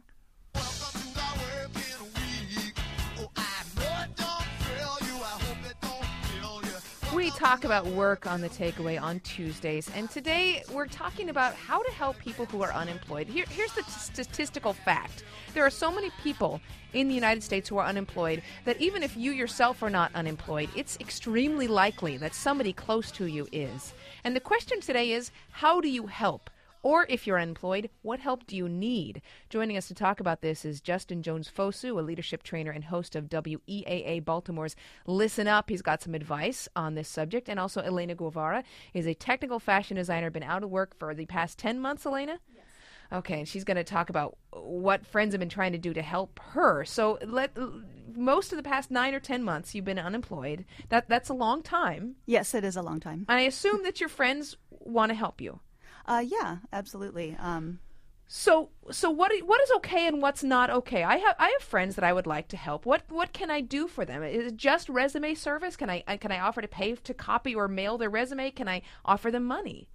We talk about work on The Takeaway on Tuesdays, and today we're talking about how to help people who are unemployed. Here's the statistical fact. There are so many people in the United States who are unemployed that even if you yourself are not unemployed, it's extremely likely that somebody close to you is. And the question today is, how do you help? Or if you're unemployed, what help do you need? Joining us to talk about this is Justin Jones-Fosu, a leadership trainer and host of WEAA Baltimore's Listen Up. He's got some advice on this subject. And also Elena Guevara is a technical fashion designer, been out of work for the past 10 months, Elena? Yes. Okay, and she's going to talk about what friends have been trying to do to help her. So most of the past 9 or 10 months you've been unemployed. That's a long time. Yes, it is a long time. I assume that your friends want to help you. Yeah, absolutely. So what is okay and what's not okay? I have friends that I would like to help. What can I do for them? Is it just resume service? Can I offer to pay to copy or mail their resume? Can I offer them money?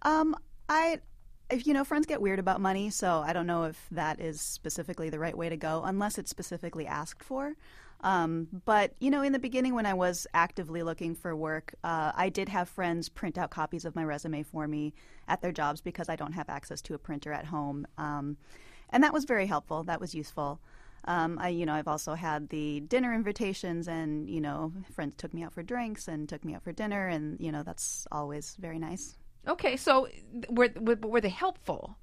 Friends get weird about money, so I don't know if that is specifically the right way to go, unless it's specifically asked for. But, in the beginning when I was actively looking for work, I did have friends print out copies of my resume for me at their jobs because I don't have access to a printer at home. And that was very helpful. That was useful. I've also had the dinner invitations and, friends took me out for drinks and took me out for dinner, and, that's always very nice. Okay, so were they helpful?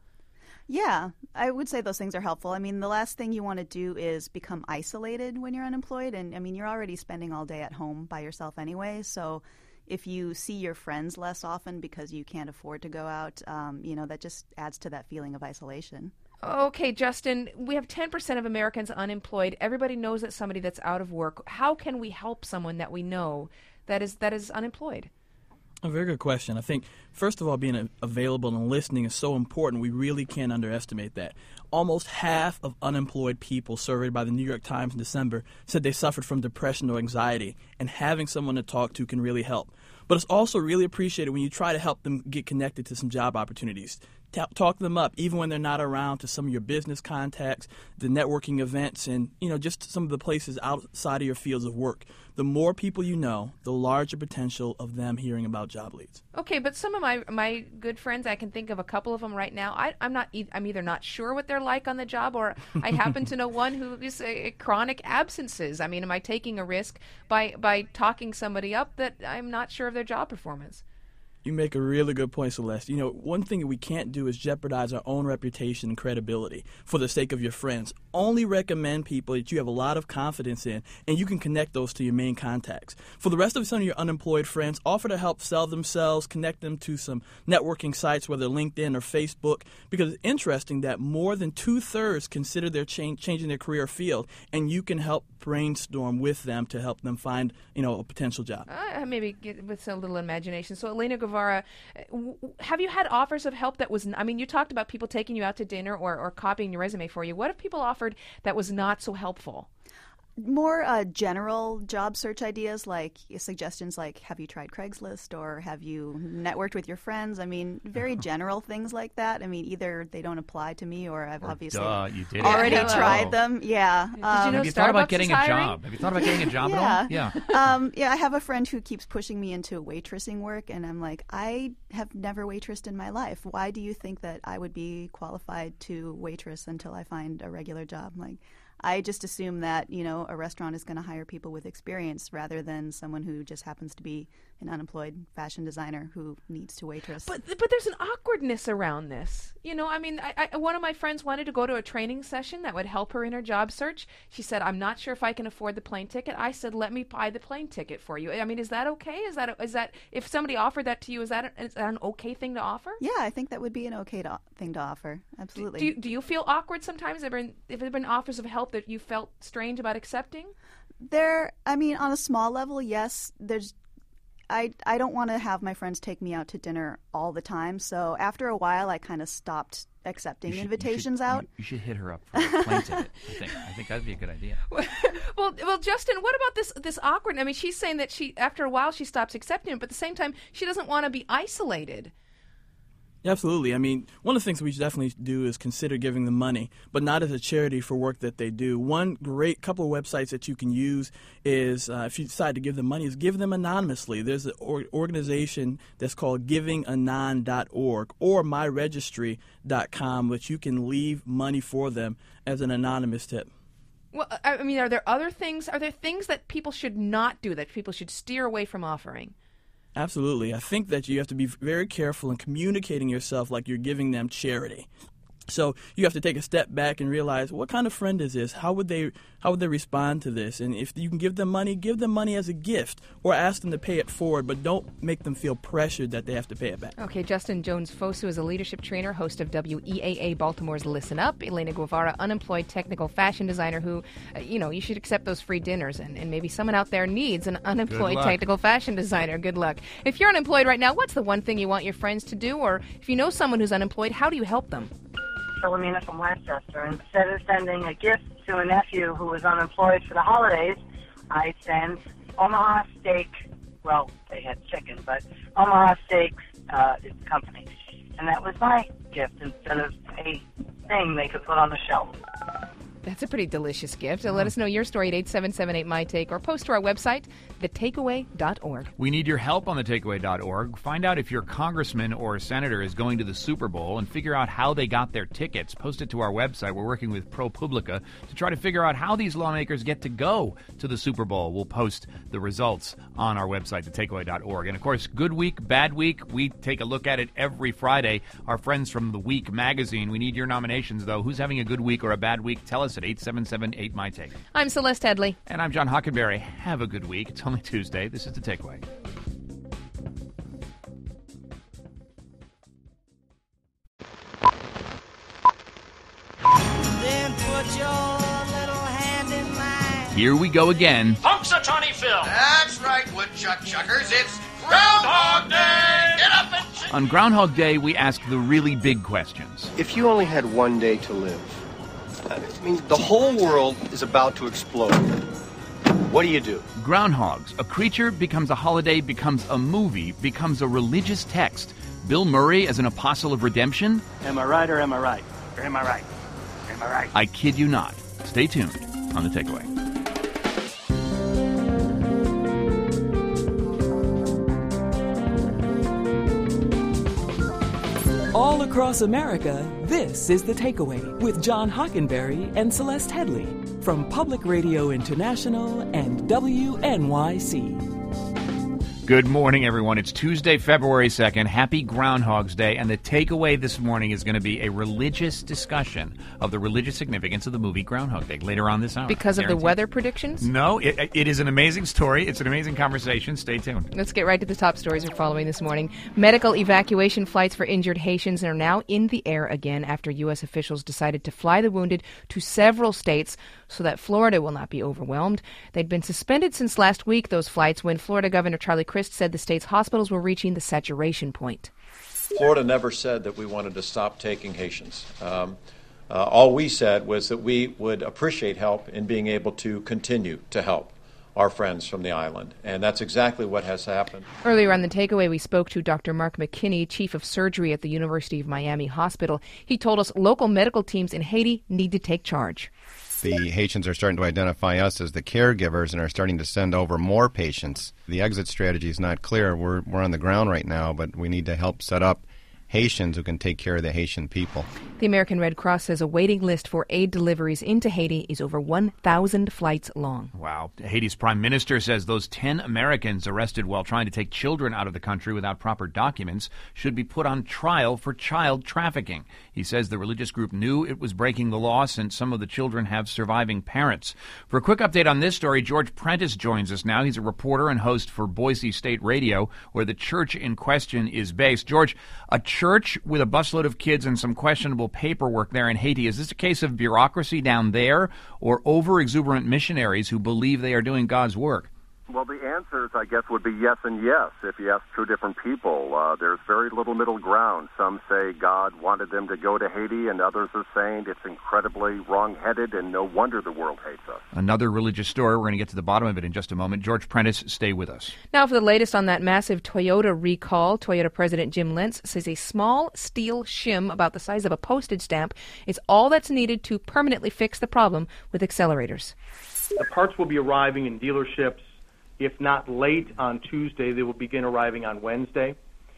Yeah, I would say those things are helpful. I mean, the last thing you want to do is become isolated when you're unemployed. And, you're already spending all day at home by yourself anyway. So if you see your friends less often because you can't afford to go out, that just adds to that feeling of isolation. Okay, Justin, we have 10% of Americans unemployed. Everybody knows that somebody that's out of work. How can we help someone that we know that is unemployed? A very good question. I think, first of all, being available and listening is so important. We really can't underestimate that. Almost half of unemployed people surveyed by the New York Times in December said they suffered from depression or anxiety, and having someone to talk to can really help. But it's also really appreciated when you try to help them get connected to some job opportunities. Talk them up, even when they're not around, to some of your business contacts, the networking events, and just some of the places outside of your fields of work. The more people you know, the larger potential of them hearing about job leads. Okay, but some of my good friends, I can think of a couple of them right now. I'm either not sure what they're like on the job, or I happen to know one who is chronic absences. I mean, am I taking a risk by talking somebody up that I'm not sure of their job performance? You make a really good point, Celeste. One thing that we can't do is jeopardize our own reputation and credibility for the sake of your friends. Only recommend people that you have a lot of confidence in, and you can connect those to your main contacts. For the rest of some of your unemployed friends, offer to help sell themselves, connect them to some networking sites, whether LinkedIn or Facebook, because it's interesting that more than 2/3 consider they're changing their career field, and you can help brainstorm with them to help them find, a potential job. Maybe with a little imagination. So, Elena Guevara, have you had offers of help that was, you talked about people taking you out to dinner or copying your resume for you. What if people offered that was not so helpful? More general job search ideas, like suggestions like, have you tried Craigslist, or have you networked with your friends? Very general things like that. Either they don't apply to me, or I've obviously already tried them. Yeah. Did you know have you thought about getting a job? Have you thought about getting a job at all? Yeah. I have a friend who keeps pushing me into waitressing work, and I'm like, I have never waitressed in my life. Why do you think that I would be qualified to waitress until I find a regular job? I just assume that, a restaurant is going to hire people with experience rather than someone who just happens to be an unemployed fashion designer who needs to waitress. But there's an awkwardness around this. One of my friends wanted to go to a training session that would help her in her job search. She said, I'm not sure if I can afford the plane ticket. I said, let me buy the plane ticket for you. Is that okay? Is that if somebody offered that to you, is that an okay thing to offer? Yeah, I think that would be an okay thing to offer. Absolutely. Do you feel awkward sometimes? Have there been offers of help that you felt strange about accepting? On a small level, yes. I don't want to have my friends take me out to dinner all the time. So after a while, I kind of stopped accepting invitations out. You should hit her up for a plane ticket. I think that'd be a good idea. Well, Justin, what about this awkward? She's saying that after a while she stops accepting it, but at the same time she doesn't want to be isolated. Absolutely. One of the things we should definitely do is consider giving them money, but not as a charity for work that they do. One great couple of websites that you can use is, if you decide to give them money, is give them anonymously. There's an organization that's called givinganon.org or myregistry.com, which you can leave money for them as an anonymous tip. Well, are there other things? Are there things that people should not do, that people should steer away from offering? Absolutely. I think that you have to be very careful in communicating yourself like you're giving them charity. So you have to take a step back and realize, what kind of friend is this? How would they respond to this? And if you can give them money as a gift, or ask them to pay it forward, but don't make them feel pressured that they have to pay it back. Okay, Justin Jones-Fosu is a leadership trainer, host of WEAA Baltimore's Listen Up. Elena Guevara, unemployed technical fashion designer who, you should accept those free dinners. And maybe someone out there needs an unemployed technical fashion designer. Good luck. If you're unemployed right now, what's the one thing you want your friends to do? Or if you know someone who's unemployed, how do you help them? Philomena from Westchester. Instead of sending a gift to a nephew who was unemployed for the holidays, I sent Omaha Steak. Well, they had chicken, but Omaha Steaks is the company. And that was my gift instead of a thing they could put on the shelf. That's a pretty delicious gift. Let us know your story at 877-8MyTake or post to our website, thetakeaway.org. We need your help on thetakeaway.org. Find out if your congressman or senator is going to the Super Bowl and figure out how they got their tickets. Post it to our website. We're working with ProPublica to try to figure out how these lawmakers get to go to the Super Bowl. We'll post the results on our website, thetakeaway.org. And, of course, good week, bad week. We take a look at it every Friday. Our friends from The Week magazine. We need your nominations, though. Who's having a good week or a bad week? Tell us at 877-8MyTake. I'm Celeste Headley. And I'm John Hockenberry. Have a good week. It's only Tuesday. This is The Takeaway. Then put your little hand in mine. Here we go again. Punxsutawney Phil. That's right, woodchuck chuckers. It's Groundhog Day. Get up and... On Groundhog Day, we ask the really big questions. If you only had one day to live, I mean, the whole world is about to explode. What do you do? Groundhogs. A creature becomes a holiday, becomes a movie, becomes a religious text. Bill Murray as an apostle of redemption? Am I right or am I right? Or am I right? Am I right? I kid you not. Stay tuned on The Takeaway. All across America, this is The Takeaway with John Hockenberry and Celeste Headley from Public Radio International and WNYC. Good morning, everyone. It's Tuesday, February 2nd. Happy Groundhog's Day. And the takeaway this morning is going to be a religious discussion of the religious significance of the movie Groundhog Day later on this hour. Because of the weather predictions? No, it is an amazing story. It's an amazing conversation. Stay tuned. Let's get right to the top stories we're following this morning. Medical evacuation flights for injured Haitians are now in the air again after U.S. officials decided to fly the wounded to several states so that Florida will not be overwhelmed. They'd been suspended since last week, those flights, when Florida Governor Charlie Crist said the state's hospitals were reaching the saturation point. Florida never said that we wanted to stop taking Haitians. All we said was that we would appreciate help in being able to continue to help our friends from the island. And that's exactly what has happened. Earlier on The Takeaway, we spoke to Dr. Mark McKinney, chief of surgery at the University of Miami Hospital. He told us local medical teams in Haiti need to take charge. The Haitians are starting to identify us as the caregivers and are starting to send over more patients. The exit strategy is not clear. We're on the ground right now, but we need to help set up Haitians who can take care of the Haitian people. The American Red Cross says a waiting list for aid deliveries into Haiti is over 1,000 flights long. Wow. Haiti's prime minister says those 10 Americans arrested while trying to take children out of the country without proper documents should be put on trial for child trafficking. He says the religious group knew it was breaking the law since some of the children have surviving parents. For a quick update on this story, George Prentice joins us now. He's a reporter and host for Boise State Radio, where the church in question is based. George, a church with a busload of kids and some questionable paperwork there in Haiti. Is this a case of bureaucracy down there or over-exuberant missionaries who believe they are doing God's work? Well, the answers, I guess, would be yes and yes if you ask two different people. There's very little middle ground. Some say God wanted them to go to Haiti, and others are saying it's incredibly wrong-headed, and no wonder the world hates us. Another religious story. We're going to get to the bottom of it in just a moment. George Prentice, stay with us. Now for the latest on that massive Toyota recall, Toyota President Jim Lentz says a small steel shim about the size of a postage stamp is all that's needed to permanently fix the problem with accelerators. The parts will be arriving in dealerships. If not late on Tuesday, they will begin arriving on Wednesday.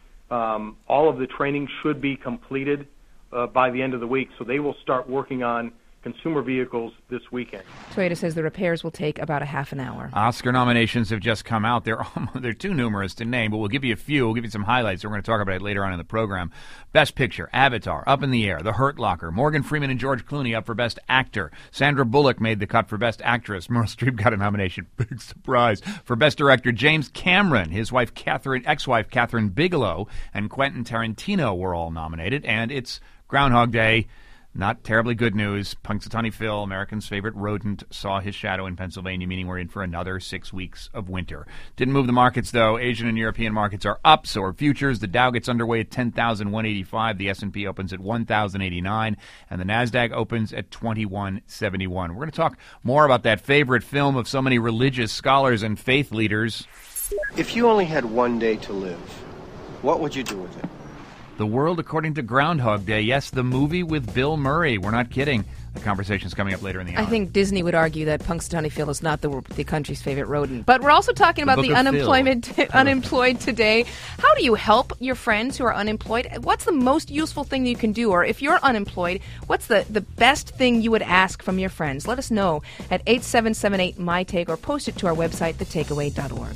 All of the training should be completed by the end of the week, so they will start working on consumer vehicles this weekend. Toyota says the repairs will take about a half an hour. Oscar nominations have just come out. They're too numerous to name, but we'll give you a few. We'll give you some highlights. We're going to talk about it later on in the program. Best Picture, Avatar, Up in the Air, The Hurt Locker, Morgan Freeman and George Clooney up for Best Actor. Sandra Bullock made the cut for Best Actress. Meryl Streep got a nomination. Big surprise. For Best Director, James Cameron, his ex-wife Catherine Bigelow, and Quentin Tarantino were all nominated. And it's Groundhog Day. Not terribly good news. Punxsutawney Phil, Americans' favorite rodent, saw his shadow in Pennsylvania, meaning we're in for another 6 weeks of winter. Didn't move the markets, though. Asian and European markets are up, so are futures. The Dow gets underway at 10,185. The S&P opens at 1,089. And the NASDAQ opens at 2171. We're going to talk more about that favorite film of so many religious scholars and faith leaders. If you only had one day to live, what would you do with it? The World According to Groundhog Day. Yes, the movie with Bill Murray. We're not kidding. The conversation's coming up later in the hour. I think Disney would argue that Punxsutawney Phil is not the country's favorite rodent. But we're also talking about the unemployed today. How do you help your friends who are unemployed? What's the most useful thing you can do? Or if you're unemployed, what's the best thing you would ask from your friends? Let us know at 8778-MyTake or post it to our website, thetakeaway.org.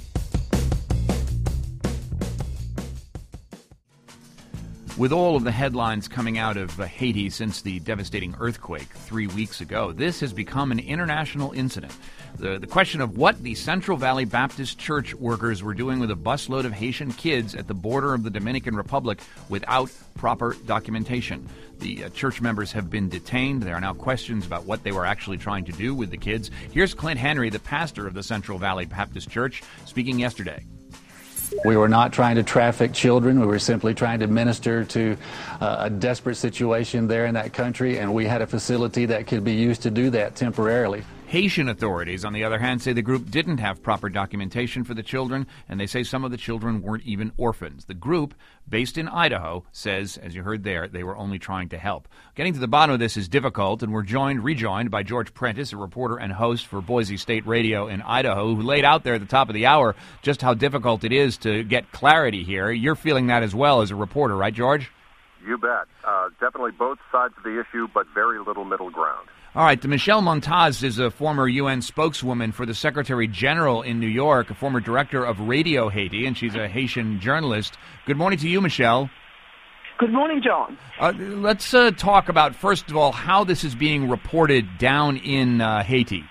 With all of the headlines coming out of Haiti since the devastating earthquake 3 weeks ago, this has become an international incident. The question of what the Central Valley Baptist Church workers were doing with a busload of Haitian kids at the border of the Dominican Republic without proper documentation. The church members have been detained. There are now questions about what they were actually trying to do with the kids. Here's Clint Henry, the pastor of the Central Valley Baptist Church, speaking yesterday. We were not trying to traffic children. We were simply trying to minister to a desperate situation there in that country, and we had a facility that could be used to do that temporarily. Haitian authorities, on the other hand, say the group didn't have proper documentation for the children, and they say some of the children weren't even orphans. The group, based in Idaho, says, as you heard there, they were only trying to help. Getting to the bottom of this is difficult, and we're rejoined by George Prentice, a reporter and host for Boise State Radio in Idaho, who laid out there at the top of the hour just how difficult it is to get clarity here. You're feeling that as well as a reporter, right, George? You bet. Definitely both sides of the issue, but very little middle ground. All right, Michelle Montaz is a former UN spokeswoman for the Secretary General in New York, a former director of Radio Haiti, and she's a Haitian journalist. Good morning to you, Michelle. Good morning, John. Let's talk about, first of all, how this is being reported down in Haiti.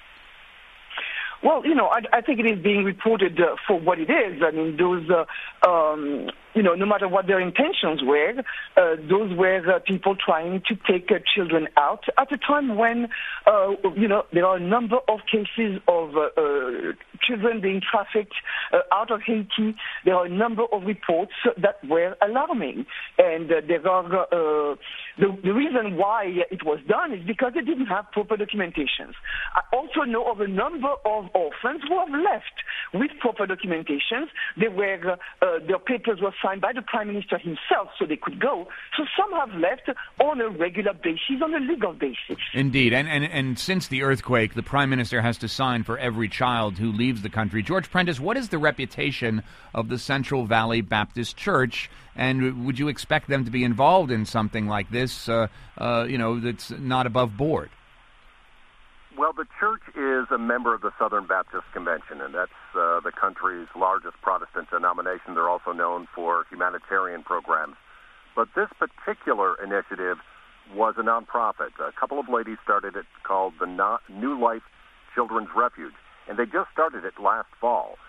Well, I think it is being reported for what it is. I mean, those, no matter what their intentions were, those were people trying to take children out at a time when, there are a number of cases of children being trafficked out of Haiti. There are a number of reports that were alarming. And there are, the reason why it was done is because they didn't have proper documentations. I also know of a number of orphans who have left with proper documentations. They were, their papers were signed by the Prime Minister himself so they could go. So some have left on a regular basis, on a legal basis. Indeed. And since the earthquake, the Prime Minister has to sign for every child who leaves the country. George Prentice, what is the reputation of the Central Valley Baptist Church? And would you expect them to be involved in something like this, that's not above board? Well, the church is a member of the Southern Baptist Convention, and that's the country's largest Protestant denomination. They're also known for humanitarian programs. But this particular initiative was a nonprofit. A couple of ladies started it called the New Life Children's Refuge, and they just started it last fall.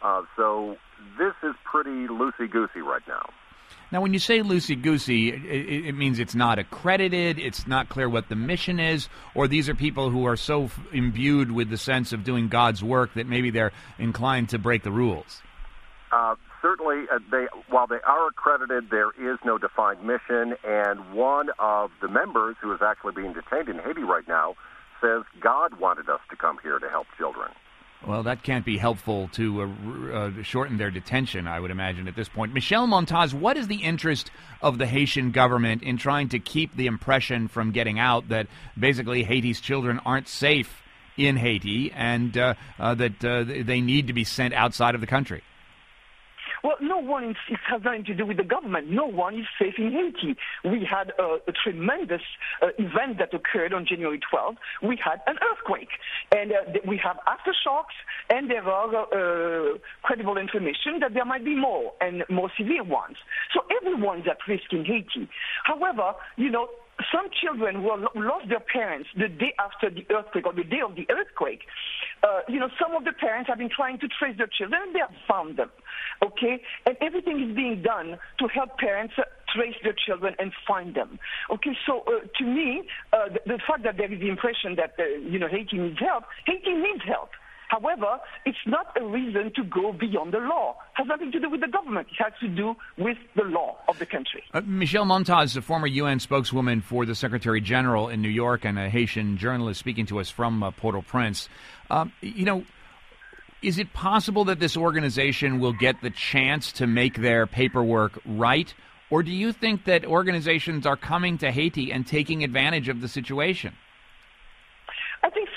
So this is pretty loosey-goosey right now. Now, when you say loosey-goosey, it means it's not accredited, it's not clear what the mission is, or these are people who are so imbued with the sense of doing God's work that maybe they're inclined to break the rules? Certainly, while they are accredited, there is no defined mission, and one of the members, who is actually being detained in Haiti right now, says God wanted us to come here to help children. Well, that can't be helpful to shorten their detention, I would imagine, at this point. Michelle Montaz, what is the interest of the Haitian government in trying to keep the impression from getting out that basically Haiti's children aren't safe in Haiti and that they need to be sent outside of the country? Well, no one it has nothing to do with the government. No one is safe in Haiti. We had a tremendous event that occurred on January 12th. We had an earthquake, and we have aftershocks, and there are credible information that there might be more and more severe ones. So everyone is at risk in Haiti. However, some children who lost their parents the day after the earthquake or the day of the earthquake, some of the parents have been trying to trace their children and they have found them, okay? And everything is being done to help parents trace their children and find them. Okay, so to me, the fact that there is the impression that Haiti needs help However, it's not a reason to go beyond the law. It has nothing to do with the government. It has to do with the law of the country. Michelle Montaz, the former UN spokeswoman for the Secretary General in New York and a Haitian journalist speaking to us from Port-au-Prince. Is it possible that this organization will get the chance to make their paperwork right? Or do you think that organizations are coming to Haiti and taking advantage of the situation? I think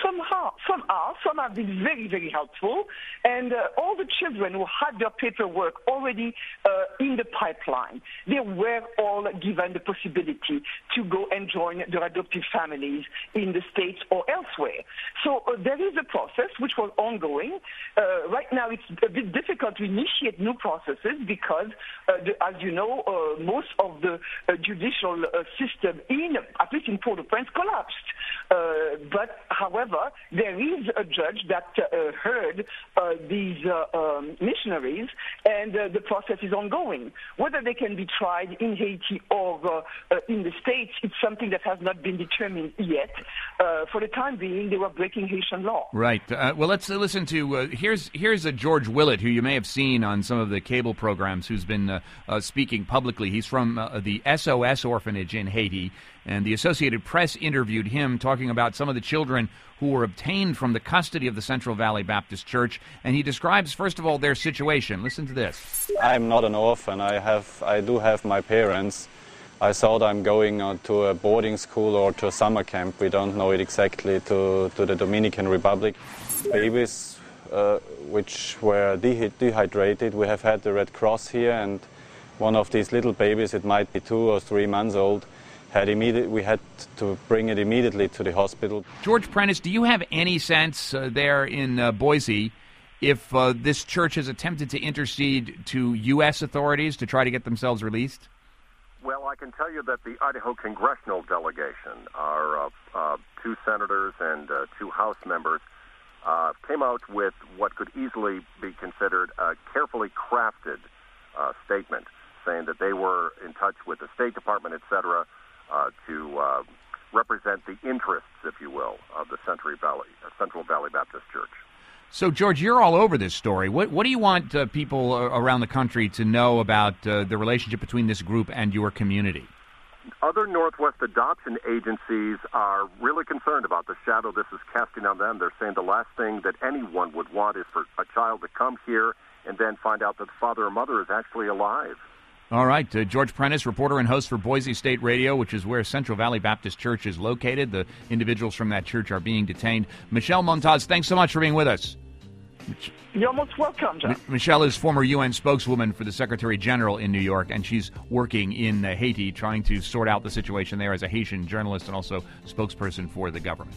some have been very, very helpful, and all the children who had their paperwork already in the pipeline, they were all given the possibility to go and join their adoptive families in the States or elsewhere. So there is a process which was ongoing. Right now it's a bit difficult to initiate new processes because, as you know, most of the judicial system, at least in Port-au-Prince, collapsed. But however, there is a judge that heard these missionaries, and the process is ongoing. Whether they can be tried in Haiti or in the States, it's something that has not been determined yet. For the time being, they were breaking Haitian law. Right. Well, let's listen to, here's a George Willett, who you may have seen on some of the cable programs, who's been speaking publicly. He's from the SOS orphanage in Haiti, and the Associated Press interviewed him talking about some of the children who were obtained from the custody of the Central Valley Baptist Church, and he describes, first of all, their situation. Listen to this. I'm not an orphan. I do have my parents. I thought I'm going to a boarding school or to a summer camp. We don't know it exactly, to the Dominican Republic. Babies which were dehydrated. We have had the Red Cross here, and one of these little babies, it might be 2 or 3 months old, we had to bring it immediately to the hospital. George Prentice, do you have any sense there in Boise if this church has attempted to intercede to U.S. authorities to try to get themselves released? Well, I can tell you that the Idaho congressional delegation, our 2 senators and 2 House members, came out with what could easily be considered a carefully crafted statement, saying that they were in touch with the State Department, et cetera, to represent the interests, if you will, of the Central Valley Baptist Church. So, George, you're all over this story. What do you want people around the country to know about the relationship between this group and your community? Other Northwest adoption agencies are really concerned about the shadow this is casting on them. They're saying the last thing that anyone would want is for a child to come here and then find out that the father or mother is actually alive. All right. George Prentice, reporter and host for Boise State Radio, which is where Central Valley Baptist Church is located. The individuals from that church are being detained. Michelle Montaz, thanks so much for being with us. You're most welcome, John. Michelle is former UN spokeswoman for the Secretary General in New York, and she's working in Haiti, trying to sort out the situation there as a Haitian journalist and also spokesperson for the government.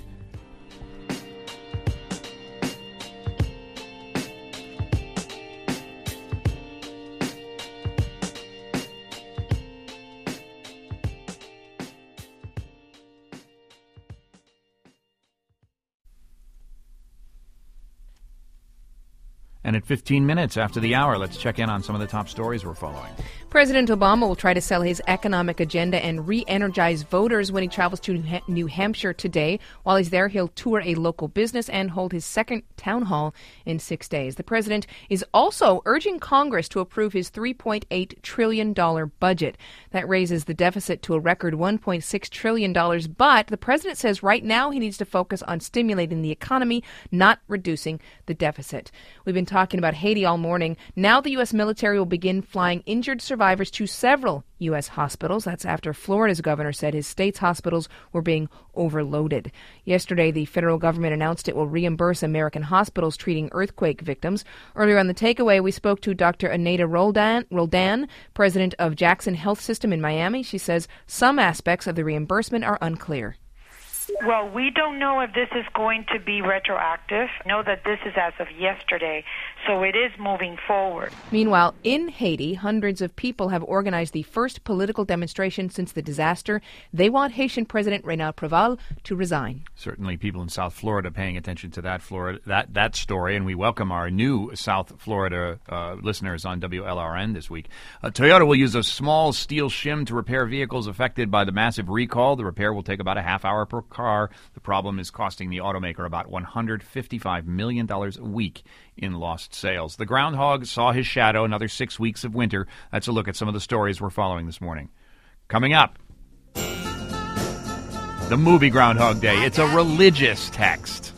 And at 15 minutes after the hour, let's check in on some of the top stories we're following. President Obama will try to sell his economic agenda and re-energize voters when he travels to New Hampshire today. While he's there, he'll tour a local business and hold his second town hall in 6 days. The president is also urging Congress to approve his $3.8 trillion budget. That raises the deficit to a record $1.6 trillion. But the president says right now he needs to focus on stimulating the economy, not reducing the deficit. We've been talking about Haiti all morning. Now the U.S. military will begin flying injured survivors to several U.S. hospitals. That's after Florida's governor said his state's hospitals were being overloaded. Yesterday, the federal government announced it will reimburse American hospitals treating earthquake victims. Earlier on the takeaway, we spoke to Dr. Aneta Roldan, president of Jackson Health System in Miami. She says some aspects of the reimbursement are unclear. Well, we don't know if this is going to be retroactive. Know that this is as of yesterday, so it is moving forward. Meanwhile, in Haiti, hundreds of people have organized the first political demonstration since the disaster. They want Haitian President Reynald Preval to resign. Certainly people in South Florida paying attention to that story, and we welcome our new South Florida listeners on WLRN this week. Toyota will use a small steel shim to repair vehicles affected by the massive recall. The repair will take about a half hour per car. The problem is costing the automaker about $155 million a week in lost sales. The groundhog saw his shadow, another 6 weeks of winter. That's a look at some of the stories we're following this morning. Coming up, the movie Groundhog Day. It's a religious text.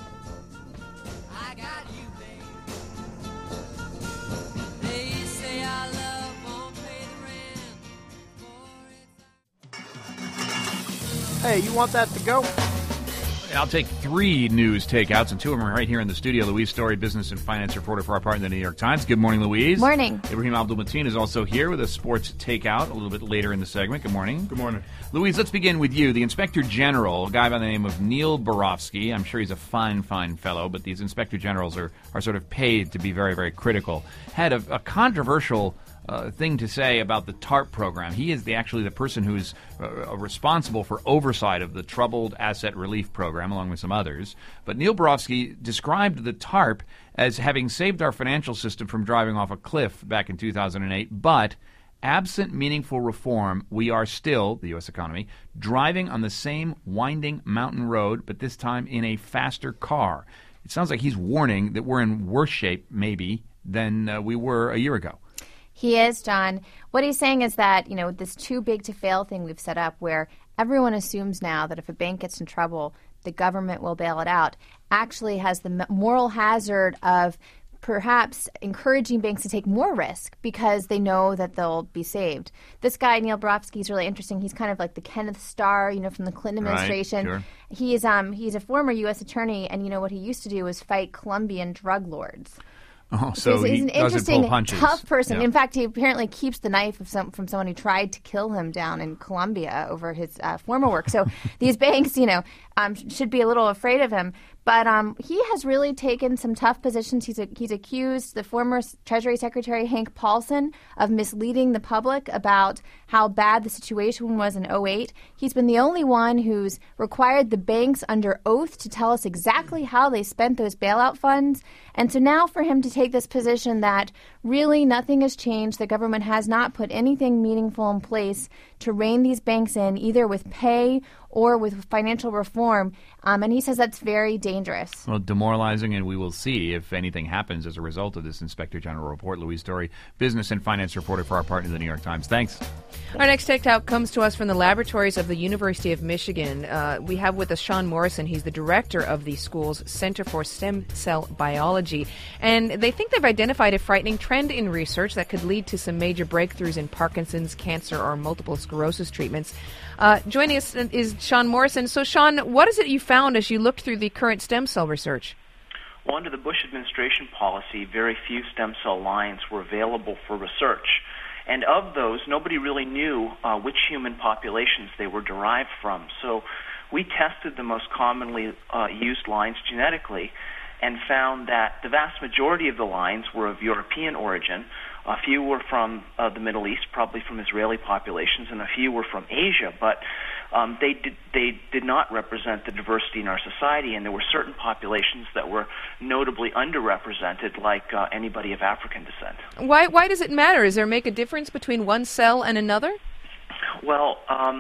Hey, you want that to go? I'll take 3 news takeouts, and 2 of them are right here in the studio. Louise Story, business and finance reporter for our partner, the New York Times. Good morning, Louise. Morning. Ibrahim Abdul-Mateen is also here with a sports takeout a little bit later in the segment. Good morning. Good morning. Louise, let's begin with you. The Inspector General, a guy by the name of Neil Barofsky, I'm sure he's a fine fellow, but these Inspector Generals are sort of paid to be very, very critical, had a controversial thing to say about the TARP program. He is actually the person who's responsible for oversight of the Troubled Asset Relief Program, along with some others. But Neil Barofsky described the TARP as having saved our financial system from driving off a cliff back in 2008, but absent meaningful reform, we are still, the U.S. economy, driving on the same winding mountain road, but this time in a faster car. It sounds like he's warning that we're in worse shape, maybe, than we were a year ago. He is, John. What he's saying is that, this too big to fail thing we've set up where everyone assumes now that if a bank gets in trouble, the government will bail it out, actually has the moral hazard of perhaps encouraging banks to take more risk because they know that they'll be saved. This guy, Neil Barofsky, is really interesting. He's kind of like the Kenneth Starr, from the Clinton administration. Right, sure. He's a former U.S. attorney, and what he used to do was fight Colombian drug lords. Oh, so he's an interesting, tough person. Yeah. In fact, he apparently keeps the knife from someone who tried to kill him down in Colombia over his former work. So these banks, should be a little afraid of him. But he has really taken some tough positions. He's accused the former Treasury Secretary Hank Paulson of misleading the public about how bad the situation was in 2008. He's been the only one who's required the banks under oath to tell us exactly how they spent those bailout funds. And so now for him to take this position that really nothing has changed, the government has not put anything meaningful in place to rein these banks in, either with pay or with financial reform. And he says that's very dangerous. Well, demoralizing, and we will see if anything happens as a result of this Inspector General report. Louise Story, business and finance reporter for our partner, the New York Times. Thanks. Our next takeout comes to us from the laboratories of the University of Michigan. We have with us Sean Morrison. He's the director of the school's Center for Stem Cell Biology. And they think they've identified a frightening trend in research that could lead to some major breakthroughs in Parkinson's, cancer, or multiple sclerosis treatments. Joining us is Sean Morrison. So, Sean, what is it you found as you looked through the current stem cell research? Well, under the Bush administration policy, very few stem cell lines were available for research. And of those, nobody really knew which human populations they were derived from. So we tested the most commonly used lines genetically and found that the vast majority of the lines were of European origin. A few were from the Middle East, probably from Israeli populations, and a few were from Asia. But they did not represent the diversity in our society, and there were certain populations that were notably underrepresented, like anybody of African descent. Why does it matter? Does there make a difference between one cell and another? Well,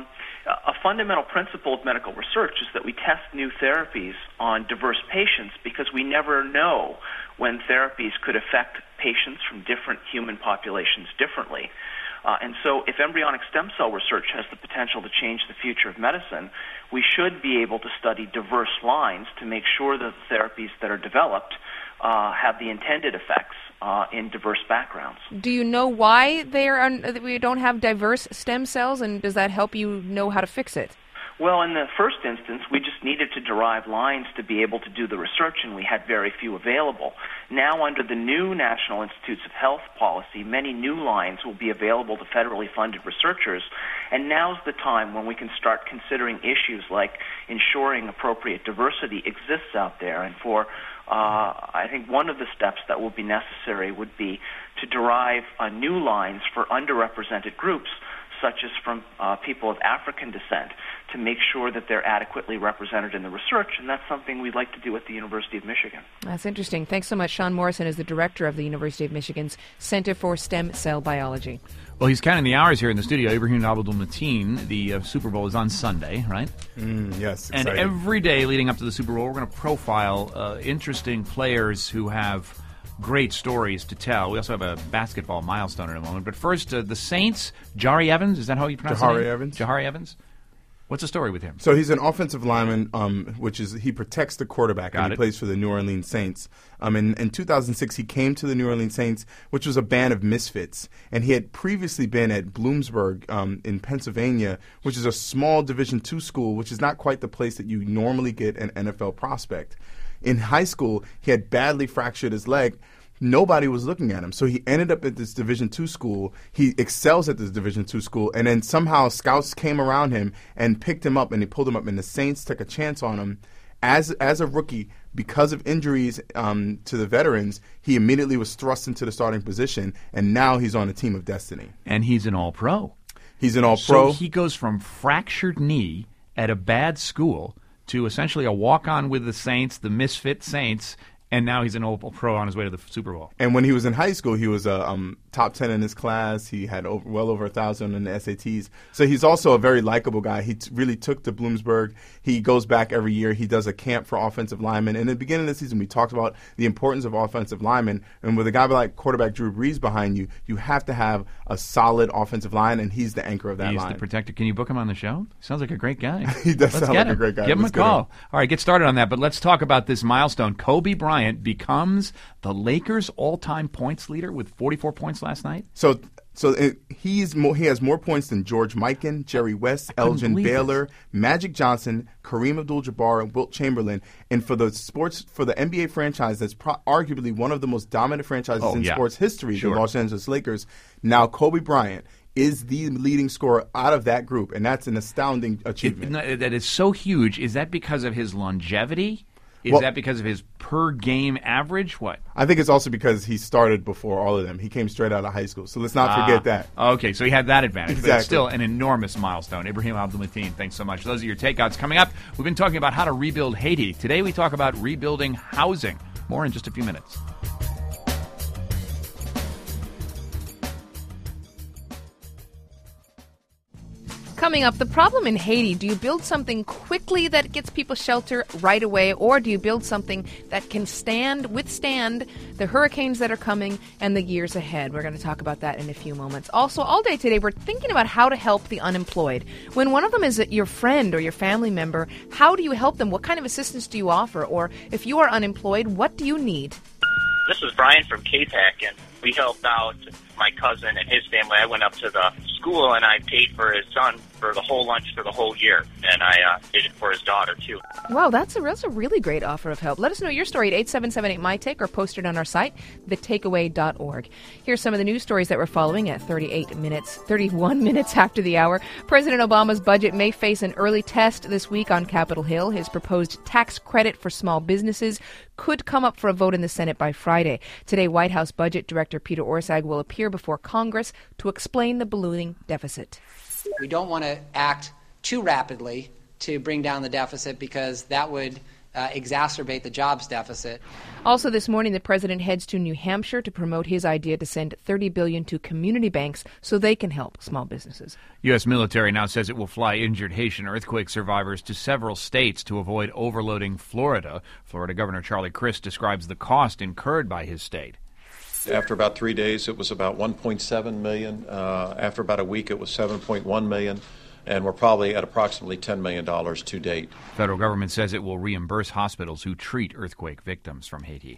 a fundamental principle of medical research is that we test new therapies on diverse patients because we never know when therapies could affect patients from different human populations differently. And so if embryonic stem cell research has the potential to change the future of medicine, we should be able to study diverse lines to make sure that the therapies that are developed have the intended effects in diverse backgrounds. Do you know why we don't have diverse stem cells, and does that help you know how to fix it? Well, in the first instance, we just needed to derive lines to be able to do the research, and we had very few available. Now, under the new National Institutes of Health policy, many new lines will be available to federally funded researchers, and now's the time when we can start considering issues like ensuring appropriate diversity exists out there. And I think one of the steps that will be necessary would be to derive new lines for underrepresented groups, such as from people of African descent, to make sure that they're adequately represented in the research, and that's something we'd like to do at the University of Michigan. That's interesting. Thanks so much. Sean Morrison is the director of the University of Michigan's Center for Stem Cell Biology. Well, he's counting the hours here in the studio. Ibrahim Abdul-Mateen, the Super Bowl is on Sunday, right? Yes, exciting. And every day leading up to the Super Bowl, we're going to profile interesting players who have great stories to tell. We also have a basketball milestone in a moment. But first, the Saints, Jahri Evans, is that how you pronounce his name? Jahri Evans. What's the story with him? So he's an offensive lineman, which is he protects the quarterback, and he plays for the New Orleans Saints. In 2006, he came to the New Orleans Saints, which was a band of misfits, and he had previously been at Bloomsburg in Pennsylvania, which is a small Division II school, which is not quite the place that you normally get an NFL prospect. In high school, he had badly fractured his leg. Nobody was looking at him. So he ended up at this Division II school. He excels at this Division II school. And then somehow scouts came around him and picked him up, and they pulled him up. And the Saints took a chance on him. As a rookie, because of injuries to the veterans, he immediately was thrust into the starting position. And now he's on a team of destiny. And he's an All-Pro. He's an All-Pro. So he goes from fractured knee at a bad school to essentially a walk-on with the Saints, the misfit Saints, and now he's an All-Pro on his way to the Super Bowl. And when he was in high school, he was a top 10 in his class. He had well over 1,000 in the SATs. So he's also a very likable guy. He really took to Bloomsburg. He goes back every year. He does a camp for offensive linemen. And at the beginning of the season, we talked about the importance of offensive linemen. And with a guy like quarterback Drew Brees behind you, you have to have a solid offensive line, and he's the anchor of that line. He's the protector. Can you book him on the show? Sounds like a great guy. He does sound like a great guy. Give him a call. All right, get started on that. But let's talk about this milestone. Kobe Bryant becomes the Lakers' all-time points leader with 44 points last night. He has more points than George Mikan, Jerry West, Elgin Baylor, Magic Johnson, Kareem Abdul-Jabbar, and Wilt Chamberlain. And for the NBA franchise that's arguably one of the most dominant franchises in sports history, the Los Angeles Lakers, now Kobe Bryant is the leading scorer out of that group, and that's an astounding achievement. That is so huge. Is that because of his longevity? Is that because of his per-game average? What? I think it's also because he started before all of them. He came straight out of high school, so let's not forget that. Okay, so he had that advantage. Exactly. But it's still an enormous milestone. Ibrahim Abdul-Mateen, thanks so much. Those are your takeouts. Coming up, we've been talking about how to rebuild Haiti. Today we talk about rebuilding housing. More in just a few minutes. Coming up, the problem in Haiti. Do you build something quickly that gets people shelter right away, or do you build something that can withstand the hurricanes that are coming and the years ahead? We're going to talk about that in a few moments. Also, all day today, we're thinking about how to help the unemployed. When one of them is your friend or your family member, how do you help them? What kind of assistance do you offer? Or if you are unemployed, what do you need? This is Brian from K-Pac, and we helped out my cousin and his family. I went up to the school, and I paid for his son for the whole lunch for the whole year, and I did it for his daughter, too. Wow, that's a really great offer of help. Let us know your story at 877-8MyTake or post it on our site, thetakeaway.org. Here's some of the news stories that we're following at 31 minutes after the hour. President Obama's budget may face an early test this week on Capitol Hill. His proposed tax credit for small businesses could come up for a vote in the Senate by Friday. Today, White House Budget Director Peter Orszag will appear before Congress to explain the ballooning deficit. We don't want to act too rapidly to bring down the deficit because that would exacerbate the jobs deficit. Also this morning, the president heads to New Hampshire to promote his idea to send $30 billion to community banks so they can help small businesses. U.S. military now says it will fly injured Haitian earthquake survivors to several states to avoid overloading Florida. Florida Governor Charlie Crist describes the cost incurred by his state. After about 3 days, it was about $1.7 million. After about a week, it was $7.1 million. And we're probably at approximately $10 million to date. Federal government says it will reimburse hospitals who treat earthquake victims from Haiti.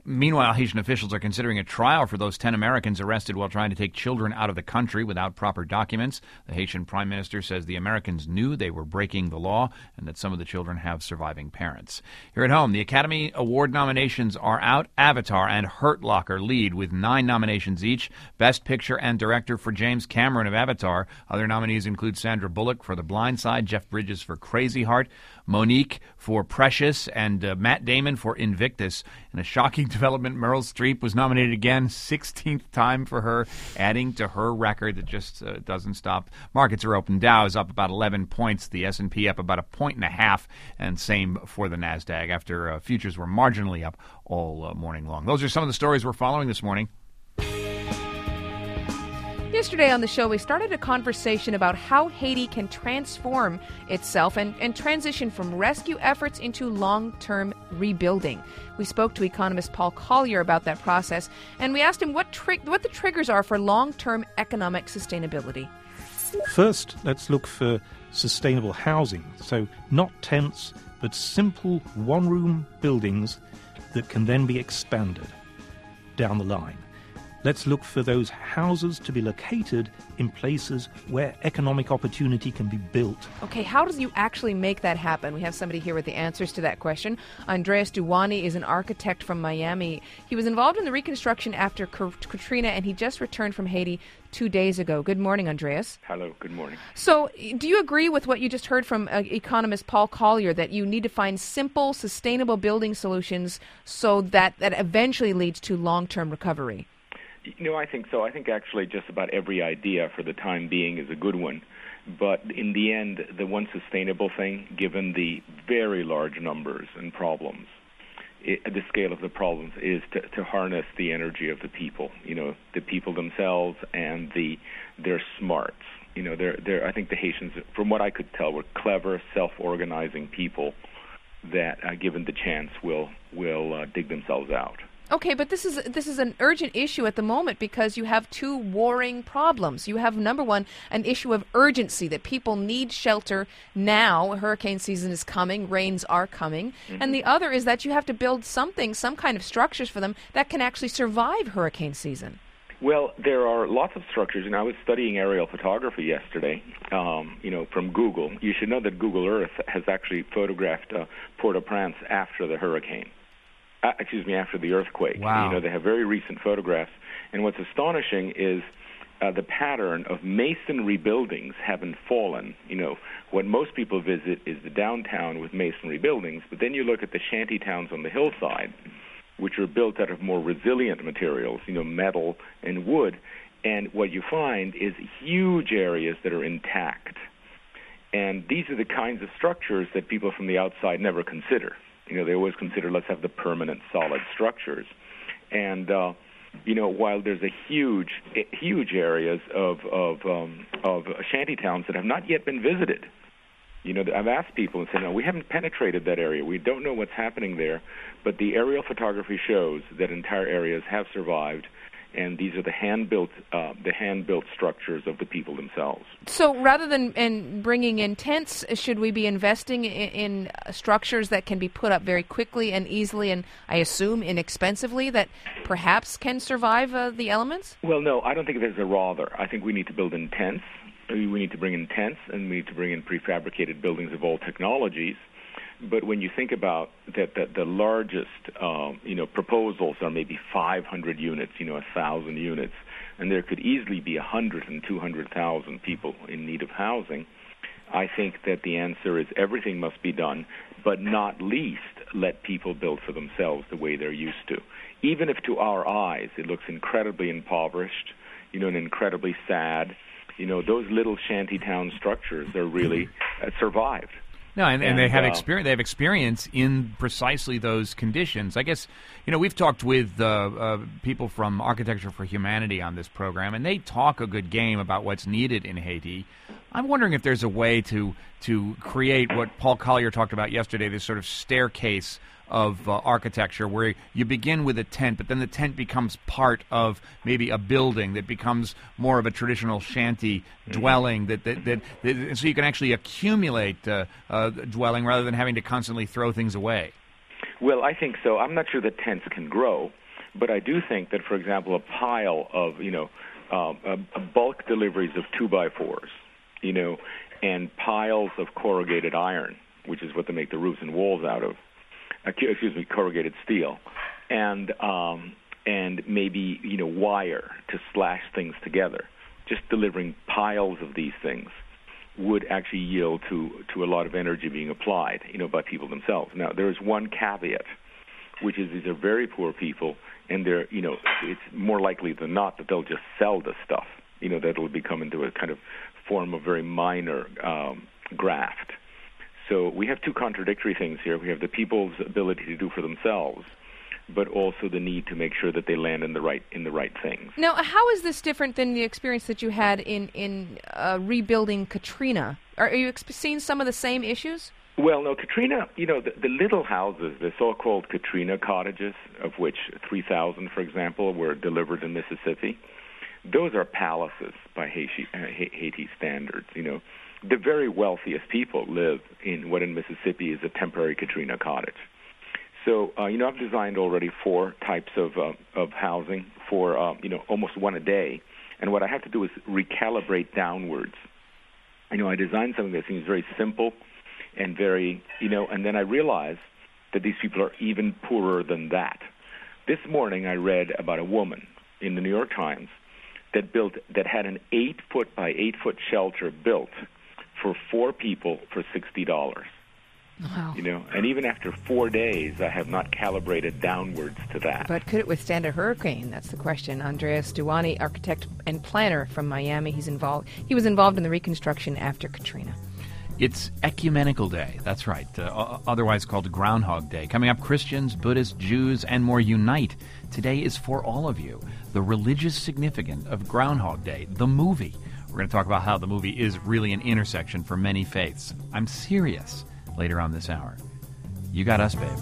Meanwhile, Haitian officials are considering a trial for those 10 Americans arrested while trying to take children out of the country without proper documents. The Haitian prime minister says the Americans knew they were breaking the law and that some of the children have surviving parents. Here at home, the Academy Award nominations are out. Avatar and Hurt Locker lead with 9 nominations each. Best Picture and Director for James Cameron of Avatar. Other nominees include Sandra Bullock for The Blind Side, Jeff Bridges for Crazy Heart, Monique for Precious, and Matt Damon for Invictus. In a shocking development, Meryl Streep was nominated again, 16th time for her, adding to her record that just doesn't stop. Markets are open. Dow is up about 11 points. The S&P up about 1.5, and same for the NASDAQ after futures were marginally up all morning long. Those are some of the stories we're following this morning. Yesterday on the show, we started a conversation about how Haiti can transform itself and transition from rescue efforts into long-term rebuilding. We spoke to economist Paul Collier about that process, and we asked him what the triggers are for long-term economic sustainability. First, let's look for sustainable housing. So not tents, but simple one-room buildings that can then be expanded down the line. Let's look for those houses to be located in places where economic opportunity can be built. Okay, how do you actually make that happen? We have somebody here with the answers to that question. Andreas Duwani is an architect from Miami. He was involved in the reconstruction after Katrina, and he just returned from Haiti 2 days ago. Good morning, Andreas. Hello, good morning. So, do you agree with what you just heard from economist Paul Collier, that you need to find simple, sustainable building solutions so that eventually leads to long-term recovery? I think so. I think actually just about every idea for the time being is a good one. But in the end, the one sustainable thing, given the very large numbers and problems, the scale of the problems, is to harness the energy of the people, the people themselves and their smarts. I think the Haitians, from what I could tell, were clever, self-organizing people that, given the chance, will dig themselves out. Okay, but this is an urgent issue at the moment because you have two warring problems. You have, number one, an issue of urgency, that people need shelter now. Hurricane season is coming, rains are coming. Mm-hmm. And the other is that you have to build some kind of structures for them that can actually survive hurricane season. Well, there are lots of structures, and I was studying aerial photography yesterday, from Google. You should know that Google Earth has actually photographed Port-au-Prince after the hurricane. After the earthquake. Wow. They have very recent photographs. And what's astonishing is the pattern of masonry buildings haven't fallen. What most people visit is the downtown with masonry buildings, but then you look at the shanty towns on the hillside, which are built out of more resilient materials, metal and wood, and what you find is huge areas that are intact. And these are the kinds of structures that people from the outside never consider. They always consider, let's have the permanent, solid structures. And, while there's a huge areas of shanty towns that have not yet been visited. I've asked people and said, no, we haven't penetrated that area. We don't know what's happening there. But the aerial photography shows that entire areas have survived. And these are the hand-built structures of the people themselves. So rather than bringing in tents, should we be investing in structures that can be put up very quickly and easily, and I assume inexpensively, that perhaps can survive the elements? Well, no, I don't think there's a rather. I think we need to build in tents. We need to bring in tents, and we need to bring in prefabricated buildings of all technologies. But when you think about that, the largest, proposals are maybe 500 units, 1,000 units, and there could easily be 100 and 200,000 people in need of housing. I think that the answer is everything must be done, but not least let people build for themselves the way they're used to. Even if to our eyes it looks incredibly impoverished, and incredibly sad, those little shantytown structures are really survived. No, and they have experience. They have experience in precisely those conditions. I guess we've talked with people from Architecture for Humanity on this program, and they talk a good game about what's needed in Haiti. I'm wondering if there's a way to create what Paul Collier talked about yesterday, this sort of staircase of architecture where you begin with a tent, but then the tent becomes part of maybe a building that becomes more of a traditional shanty dwelling, so you can actually accumulate dwelling rather than having to constantly throw things away. Well, I think so. I'm not sure that tents can grow, but I do think that, for example, a pile of, bulk deliveries of 2x4s, and piles of corrugated iron, which is what they make the roofs and walls out of, corrugated steel, and maybe, wire to slash things together. Just delivering piles of these things would actually yield to a lot of energy being applied, by people themselves. Now, there is one caveat, which is these are very poor people, and they're, it's more likely than not that they'll just sell the stuff, that it'll become into a kind of form of very minor graft. So we have two contradictory things here. We have the people's ability to do for themselves, but also the need to make sure that they land in the right things. Now, how is this different than the experience that you had in rebuilding Katrina? Are you seeing some of the same issues? Well, no, Katrina, the little houses, the so-called Katrina cottages, of which 3,000, for example, were delivered in Mississippi, those are palaces by Haiti standards, The very wealthiest people live in what in Mississippi is a temporary Katrina cottage. So, I've designed already 4 types of housing for, almost one a day. And what I have to do is recalibrate downwards. I designed something that seems very simple and very, and then I realized that these people are even poorer than that. This morning I read about a woman in the New York Times that had an 8-foot by 8-foot shelter built for 4 people for $60. Wow. And even after 4 days, I have not calibrated downwards to that. But could it withstand a hurricane? That's the question. Andreas Duani, architect and planner from Miami, he was involved in the reconstruction after Katrina. It's Ecumenical Day, that's right, otherwise called Groundhog Day. Coming up, Christians, Buddhists, Jews, and more unite. Today is for all of you, the religious significance of Groundhog Day, the movie. We're going to talk about how the movie is really an intersection for many faiths. I'm serious. Later on this hour. You got us, babe.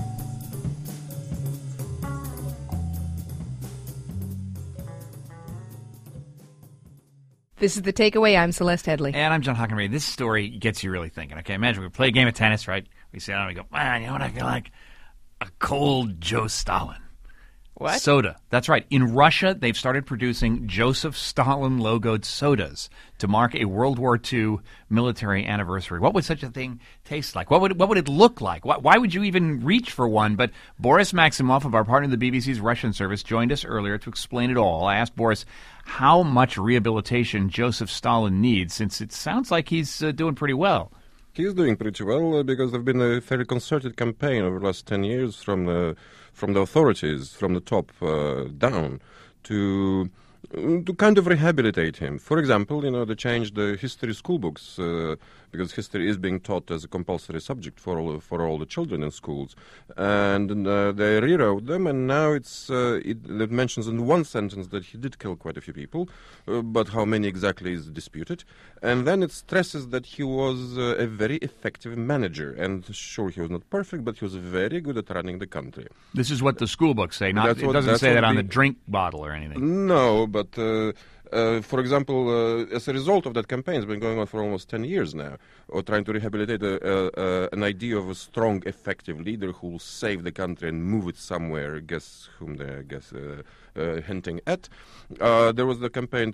This is The Takeaway. I'm Celeste Headley. And I'm John Hockenberry. This story gets you really thinking. Okay, imagine we play a game of tennis, right? We sit down and we go, man, you know what I feel like? A cold Joe Stalin. What? Soda. That's right. In Russia, they've started producing Joseph Stalin-logoed sodas to mark a World War II military anniversary. What would such a thing taste like? What would it look like? Why would you even reach for one? But Boris Maximov of our partner, the BBC's Russian service, joined us earlier to explain it all. I asked Boris how much rehabilitation Joseph Stalin needs, since it sounds like he's doing pretty well. He's doing pretty well because there's been a very concerted campaign over the last 10 years from the authorities, from the top down, to kind of rehabilitate him. For example, they changed the history school books because history is being taught as a compulsory subject for all the children in schools, and they rewrote them, and now it mentions in one sentence that he did kill quite a few people, but how many exactly is disputed, and then it stresses that he was a very effective manager, and sure, he was not perfect, but he was very good at running the country. This is what the school books say. It doesn't say that on the drink bottle or anything. No, but for example, as a result of that campaign, it's been going on for almost 10 years now, or trying to rehabilitate an idea of a strong, effective leader who will save the country and move it somewhere. Guess whom they're hinting at. There was the campaign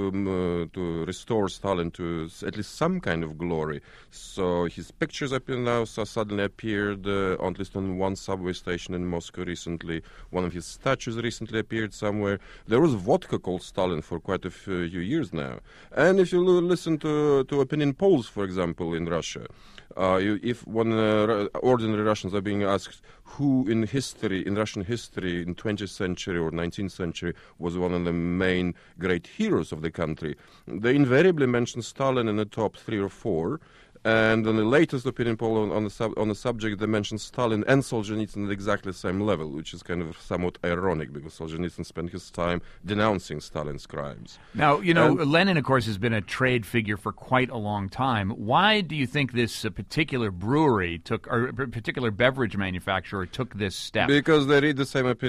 to restore Stalin to at least some kind of glory. So his pictures suddenly appeared at least on one subway station in Moscow recently. One of his statues recently appeared somewhere. There was vodka called Stalin for quite a few years now. And if you listen to opinion polls, for example, in Russia, if ordinary Russians are being asked who in Russian history in 20th century or 19th century was one of the main great heroes of the country, they invariably mention Stalin in the top 3 or 4. And on the latest opinion poll on the subject, they mentioned Stalin and Solzhenitsyn at exactly the same level, which is kind of somewhat ironic because Solzhenitsyn spent his time denouncing Stalin's crimes. Now, Lenin, of course, has been a trade figure for quite a long time. Why do you think this particular brewery or particular beverage manufacturer took this step? Because they read the same opinion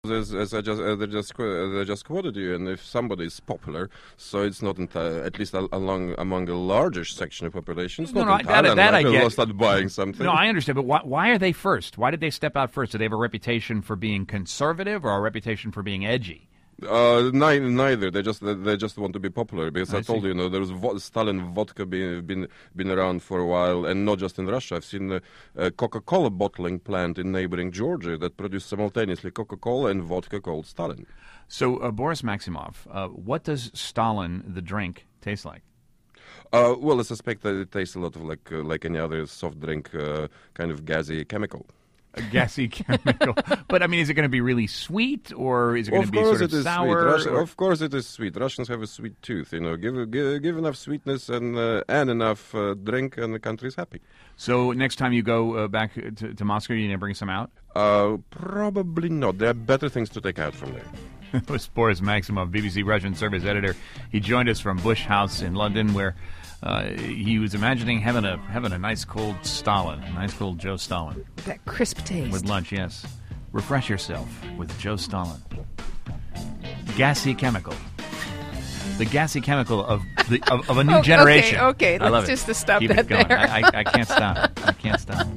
As I just quoted you, and if somebody is popular, so it's not at least among a larger section of population. It's not entirely unlikely they'll start buying something. No, I understand, but why are they first? Why did they step out first? Do they have a reputation for being conservative or a reputation for being edgy? Neither. They just want to be popular, because I told you, there was Stalin vodka been around for a while, and not just in Russia. I've seen a Coca-Cola bottling plant in neighboring Georgia that produced simultaneously Coca-Cola and vodka called Stalin. So, Boris Maximov, what does Stalin, the drink, taste like? Well, I suspect that it tastes a lot of like any other soft drink, kind of gassy chemical. A gassy chemical. But, I mean, is it going to be really sweet, or is it going to be sort of sour? Of course it is sweet. Russians have a sweet tooth. Give enough sweetness and enough drink, and the country's happy. So next time you go back to Moscow, you're going to bring some out? Probably not. There are better things to take out from there. It was Boris Maximov, BBC Russian service editor. He joined us from Bush House in London, where he was imagining having a nice cold Stalin, a nice cold Joe Stalin. That crisp taste. With lunch, yes. Refresh yourself with Joe Stalin. Gassy chemical. The gassy chemical of a new generation. Okay, let's just stop Keep that it going. there. I can't stop. I can't stop.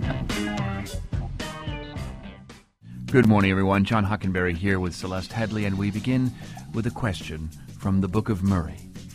Good morning, everyone. John Hockenberry here with Celeste Headley, and we begin with a question from the Book of Murray.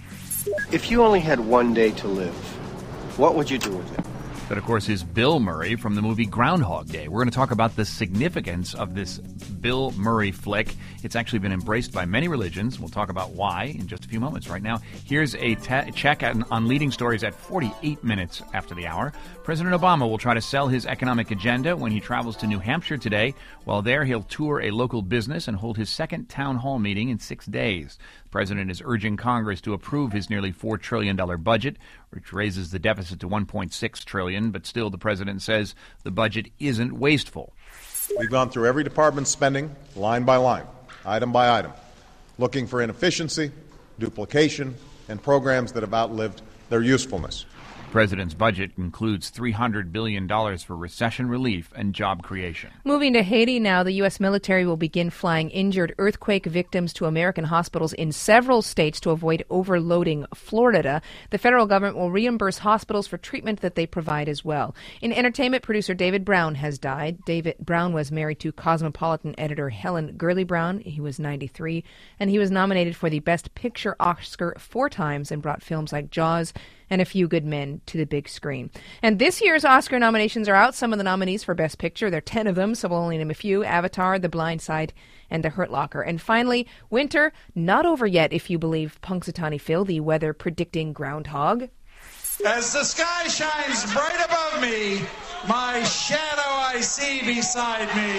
If you only had one day to live, what would you do with it? That, of course, is Bill Murray from the movie Groundhog Day. We're going to talk about the significance of this Bill Murray flick. It's actually been embraced by many religions. We'll talk about why in just a few moments. Right now, here's a check on leading stories at 48 minutes after the hour. President Obama will try to sell his economic agenda when he travels to New Hampshire today. While there, he'll tour a local business and hold his second town hall meeting in 6 days. The president is urging Congress to approve his nearly $4 trillion budget, which raises the deficit to $1.6 trillion, but still the president says the budget isn't wasteful. We've gone through every department's spending, line by line, item by item, looking for inefficiency, duplication, and programs that have outlived their usefulness. The president's budget includes $300 billion for recession relief and job creation. Moving to Haiti now, the U.S. military will begin flying injured earthquake victims to American hospitals in several states to avoid overloading Florida. The federal government will reimburse hospitals for treatment that they provide as well. In entertainment, producer David Brown has died. David Brown was married to Cosmopolitan editor Helen Gurley Brown. He was 93, and he was nominated for the Best Picture Oscar 4 times and brought films like Jaws and A Few Good Men to the big screen. And this year's Oscar nominations are out. Some of the nominees for Best Picture, there are 10 of them, so we'll only name a few: Avatar, The Blind Side, and The Hurt Locker. And finally, winter, not over yet if you believe Punxsutawney Phil, the weather predicting groundhog. As the sky shines bright above me, my shadow I see beside me.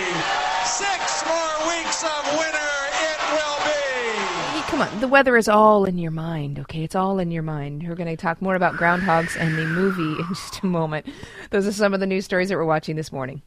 6 more weeks of winter it will be. Come on, the weather is all in your mind, okay? It's all in your mind. We're going to talk more about groundhogs and the movie in just a moment. Those are some of the news stories that we're watching this morning.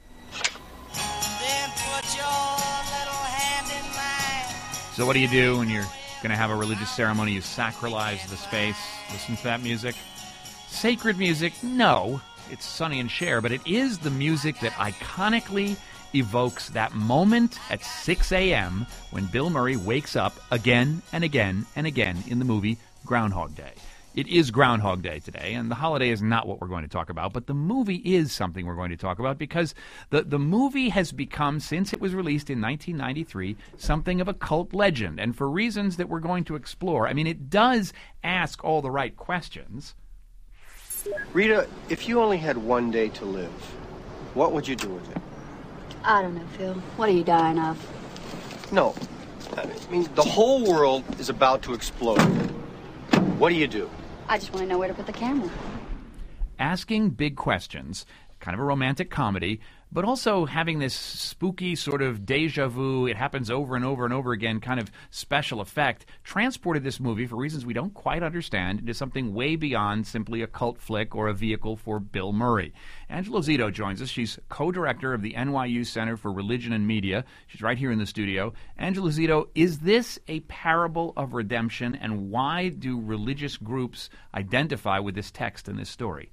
So what do you do when you're going to have a religious ceremony? You sacralize the space. Listen to that music. Sacred music? No. It's Sonny and Cher, but it is the music that iconically evokes that moment at 6 a.m. when Bill Murray wakes up again and again and again in the movie Groundhog Day. It is Groundhog Day today, and the holiday is not what we're going to talk about, but the movie is something we're going to talk about because the movie has become, since it was released in 1993, something of a cult legend, and for reasons that we're going to explore. I mean, it does ask all the right questions. Rita, if you only had one day to live, what would you do with it? I don't know, Phil. What are you dying of? No. I mean, the whole world is about to explode. What do? I just want to know where to put the camera. Asking big questions, kind of a romantic comedy, but also having this spooky sort of deja vu, it happens over and over and over again kind of special effect, transported this movie, for reasons we don't quite understand, into something way beyond simply a cult flick or a vehicle for Bill Murray. Angela Zito joins us. She's co-director of the NYU Center for Religion and Media. She's right here in the studio. Angela Zito, is this a parable of redemption, and why do religious groups identify with this text and this story?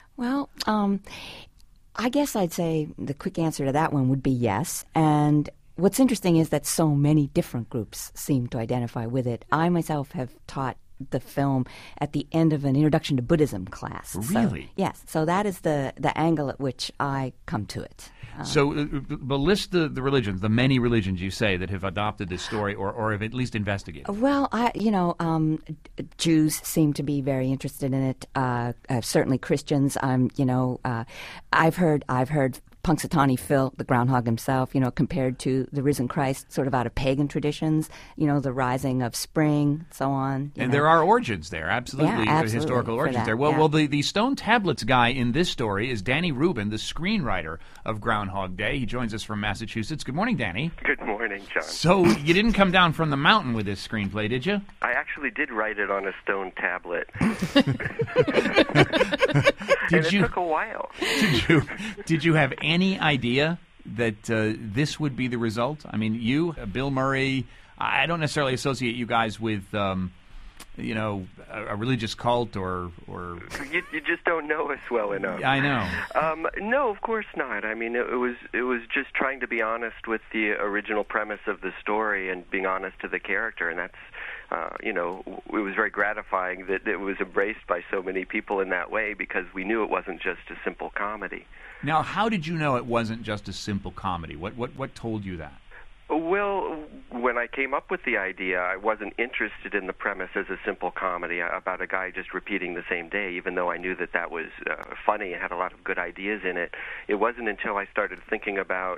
Well, I guess I'd say the quick answer to that one would be yes. And what's interesting is that so many different groups seem to identify with it. I myself have taught the film at the end of an introduction to Buddhism class. Really? So, yes. So that is the angle at which I come to it. But list the religions, the many religions you say that have adopted this story or have at least investigated. Well, Jews seem to be very interested in it. Certainly Christians. I've heard Punxsutawney Phil, the groundhog himself, compared to the risen Christ, sort of out of pagan traditions, the rising of spring, so on. And there are origins there, absolutely, historical origins there. Well, the stone tablets guy in this story is Danny Rubin, the screenwriter of Groundhog Day. He joins us from Massachusetts. Good morning, Danny. Good morning, John. So you didn't come down from the mountain with this screenplay, did you? I actually did write it on a stone tablet. It took a while. Did you have any idea that this would be the result? I mean, you, Bill Murray, I don't necessarily associate you guys with, a religious cult or... You just don't know us well enough. I know. No, of course not. I mean, it was just trying to be honest with the original premise of the story and being honest to the character, and that's, it was very gratifying that it was embraced by so many people in that way because we knew it wasn't just a simple comedy. Now, how did you know it wasn't just a simple comedy? What told you that? Well, when I came up with the idea, I wasn't interested in the premise as a simple comedy about a guy just repeating the same day, even though I knew that was funny and had a lot of good ideas in it. It wasn't until I started thinking about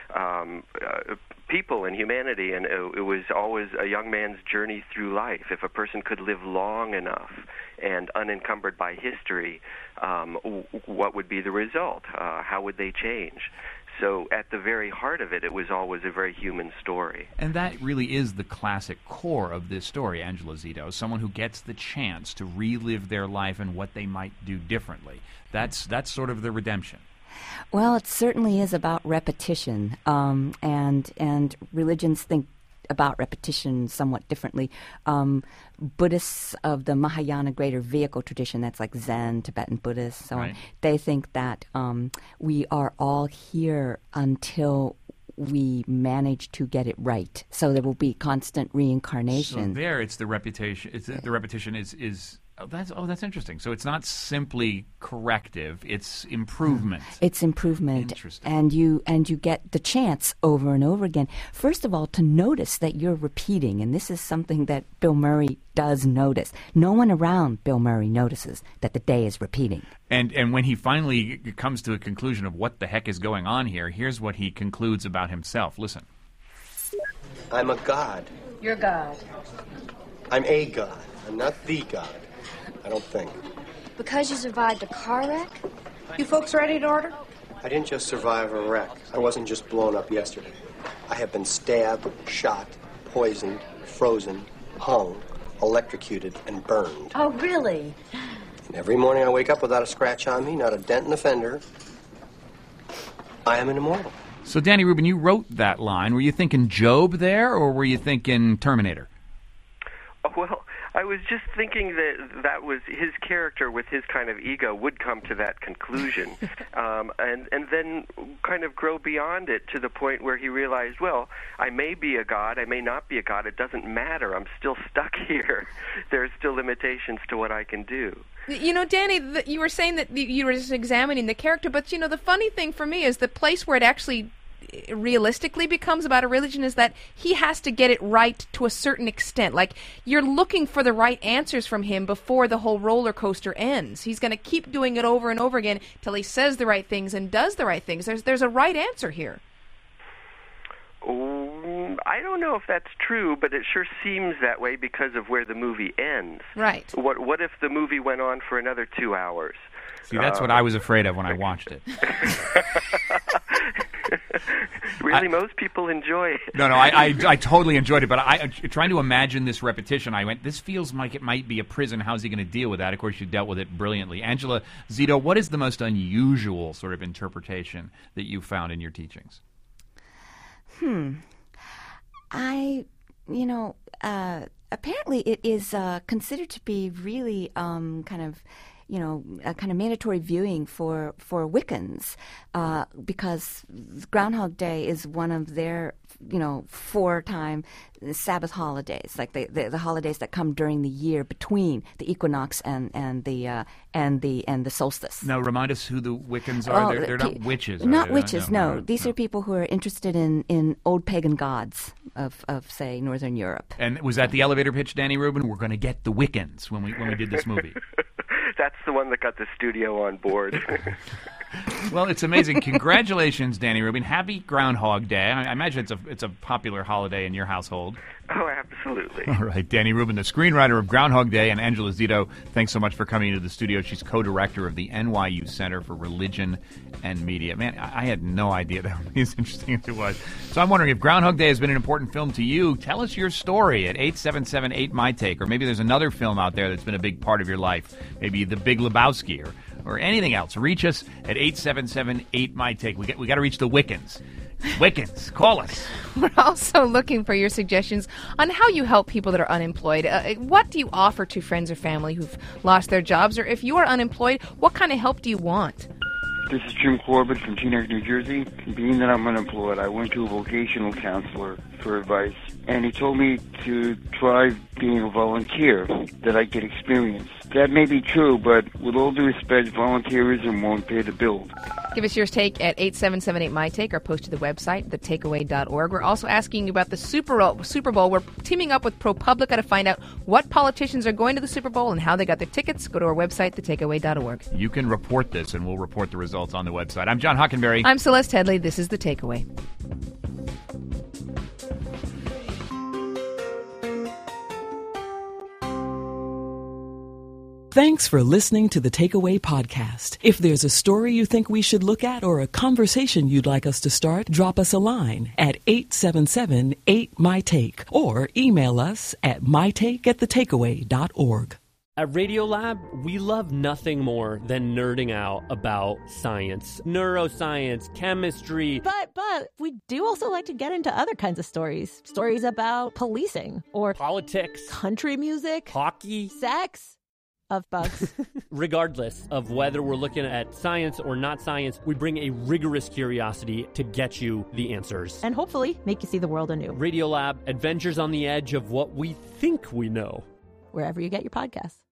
people and humanity, and it was always a young man's journey through life. If a person could live long enough and unencumbered by history, what would be the result? How would they change? So at the very heart of it, it was always a very human story. And that really is the classic core of this story, Angela Zito, someone who gets the chance to relive their life and what they might do differently. That's sort of the redemption. Well, it certainly is about repetition, and religions think about repetition somewhat differently. Buddhists of the Mahayana greater vehicle tradition, that's like Zen, Tibetan Buddhists, so on, they think that we are all here until we manage to get it right. So there will be constant reincarnation. So there, it's the repetition. The repetition is. That's interesting. So it's not simply corrective; it's improvement. It's improvement. Interesting. And you get the chance over and over again. First of all, to notice that you're repeating, and this is something that Bill Murray does notice. No one around Bill Murray notices that the day is repeating. And when he finally comes to a conclusion of what the heck is going on here, here's what he concludes about himself. Listen. I'm a god. You're God. I'm a god. I'm not the god. I don't think. Because you survived a car wreck? You folks ready to order? I didn't just survive a wreck. I wasn't just blown up yesterday. I have been stabbed, shot, poisoned, frozen, hung, electrocuted, and burned. Oh, really? And every morning I wake up without a scratch on me, not a dent in the fender. I am an immortal. So, Danny Rubin, you wrote that line. Were you thinking Job there, or were you thinking Terminator? Oh, well, I was just thinking that was his character with his kind of ego would come to that conclusion, and then kind of grow beyond it to the point where he realized, well, I may be a god, I may not be a god, it doesn't matter, I'm still stuck here. There's still limitations to what I can do. Danny, you were saying that you were just examining the character, but, the funny thing for me is the place where it actually realistically becomes about a religion is that he has to get it right to a certain extent. Like, you're looking for the right answers from him before the whole roller coaster ends. He's going to keep doing it over and over again till he says the right things and does the right things. There's a right answer here. I don't know if that's true, but it sure seems that way because of where the movie ends. Right. What if the movie went on for another 2 hours? See, that's what I was afraid of when I watched it. Really, most people enjoy it. No, I totally enjoyed it, but trying to imagine this repetition, I went, this feels like it might be a prison. How's he going to deal with that? Of course, you dealt with it brilliantly. Angela Zito, what is the most unusual sort of interpretation that you found in your teachings? Apparently it is considered to be really kind of a kind of mandatory viewing for Wiccans, because Groundhog Day is one of their 4-time Sabbath holidays, like the holidays that come during the year between the equinox and the solstice. Now, remind us who the Wiccans are. They're not witches. Not witches. No. These are people who are interested in old pagan gods of say Northern Europe. And was that the elevator pitch, Danny Rubin? We're going to get the Wiccans when we did this movie. That's the one that got the studio on board. Well, it's amazing. Congratulations, Danny Rubin. Happy Groundhog Day. I imagine it's a popular holiday in your household. Oh, absolutely. All right. Danny Rubin, the screenwriter of Groundhog Day, and Angela Zito, thanks so much for coming into the studio. She's co-director of the NYU Center for Religion and Media. Man, I had no idea that would be as interesting as it was. So I'm wondering if Groundhog Day has been an important film to you. Tell us your story at 877-8MyTake, or maybe there's another film out there that's been a big part of your life. Maybe The Big Lebowski or anything else. Reach us at 877-8MyTake. We got to reach the Wiccans. Wiccans, call us. We're also looking for your suggestions on how you help people that are unemployed. What do you offer to friends or family who've lost their jobs? Or if you are unemployed, what kind of help do you want? This is Jim Corbett from Teaneck, New Jersey. Being that I'm unemployed, I went to a vocational counselor for advice, and he told me to try being a volunteer, that I get experience. That may be true, but with all due respect, volunteerism won't pay the bill. Give us your take at 877-8MyTake or post to the website, thetakeaway.org. We're also asking you about the Super Bowl. We're teaming up with ProPublica to find out what politicians are going to the Super Bowl and how they got their tickets. Go to our website, thetakeaway.org. You can report this, and we'll report the results on the website. I'm John Hockenberry. I'm Celeste Headley. This is The Takeaway. Thanks for listening to the Takeaway Podcast. If there's a story you think we should look at or a conversation you'd like us to start, drop us a line at 877-8MyTake or email us at mytake@thetakeaway.org. At Radiolab, we love nothing more than nerding out about science, neuroscience, chemistry. But we do also like to get into other kinds of stories. Stories about policing or politics, country music, hockey, sex. Of bugs. Regardless of whether we're looking at science or not science, we bring a rigorous curiosity to get you the answers. And hopefully make you see the world anew. Radiolab, adventures on the edge of what we think we know. Wherever you get your podcasts.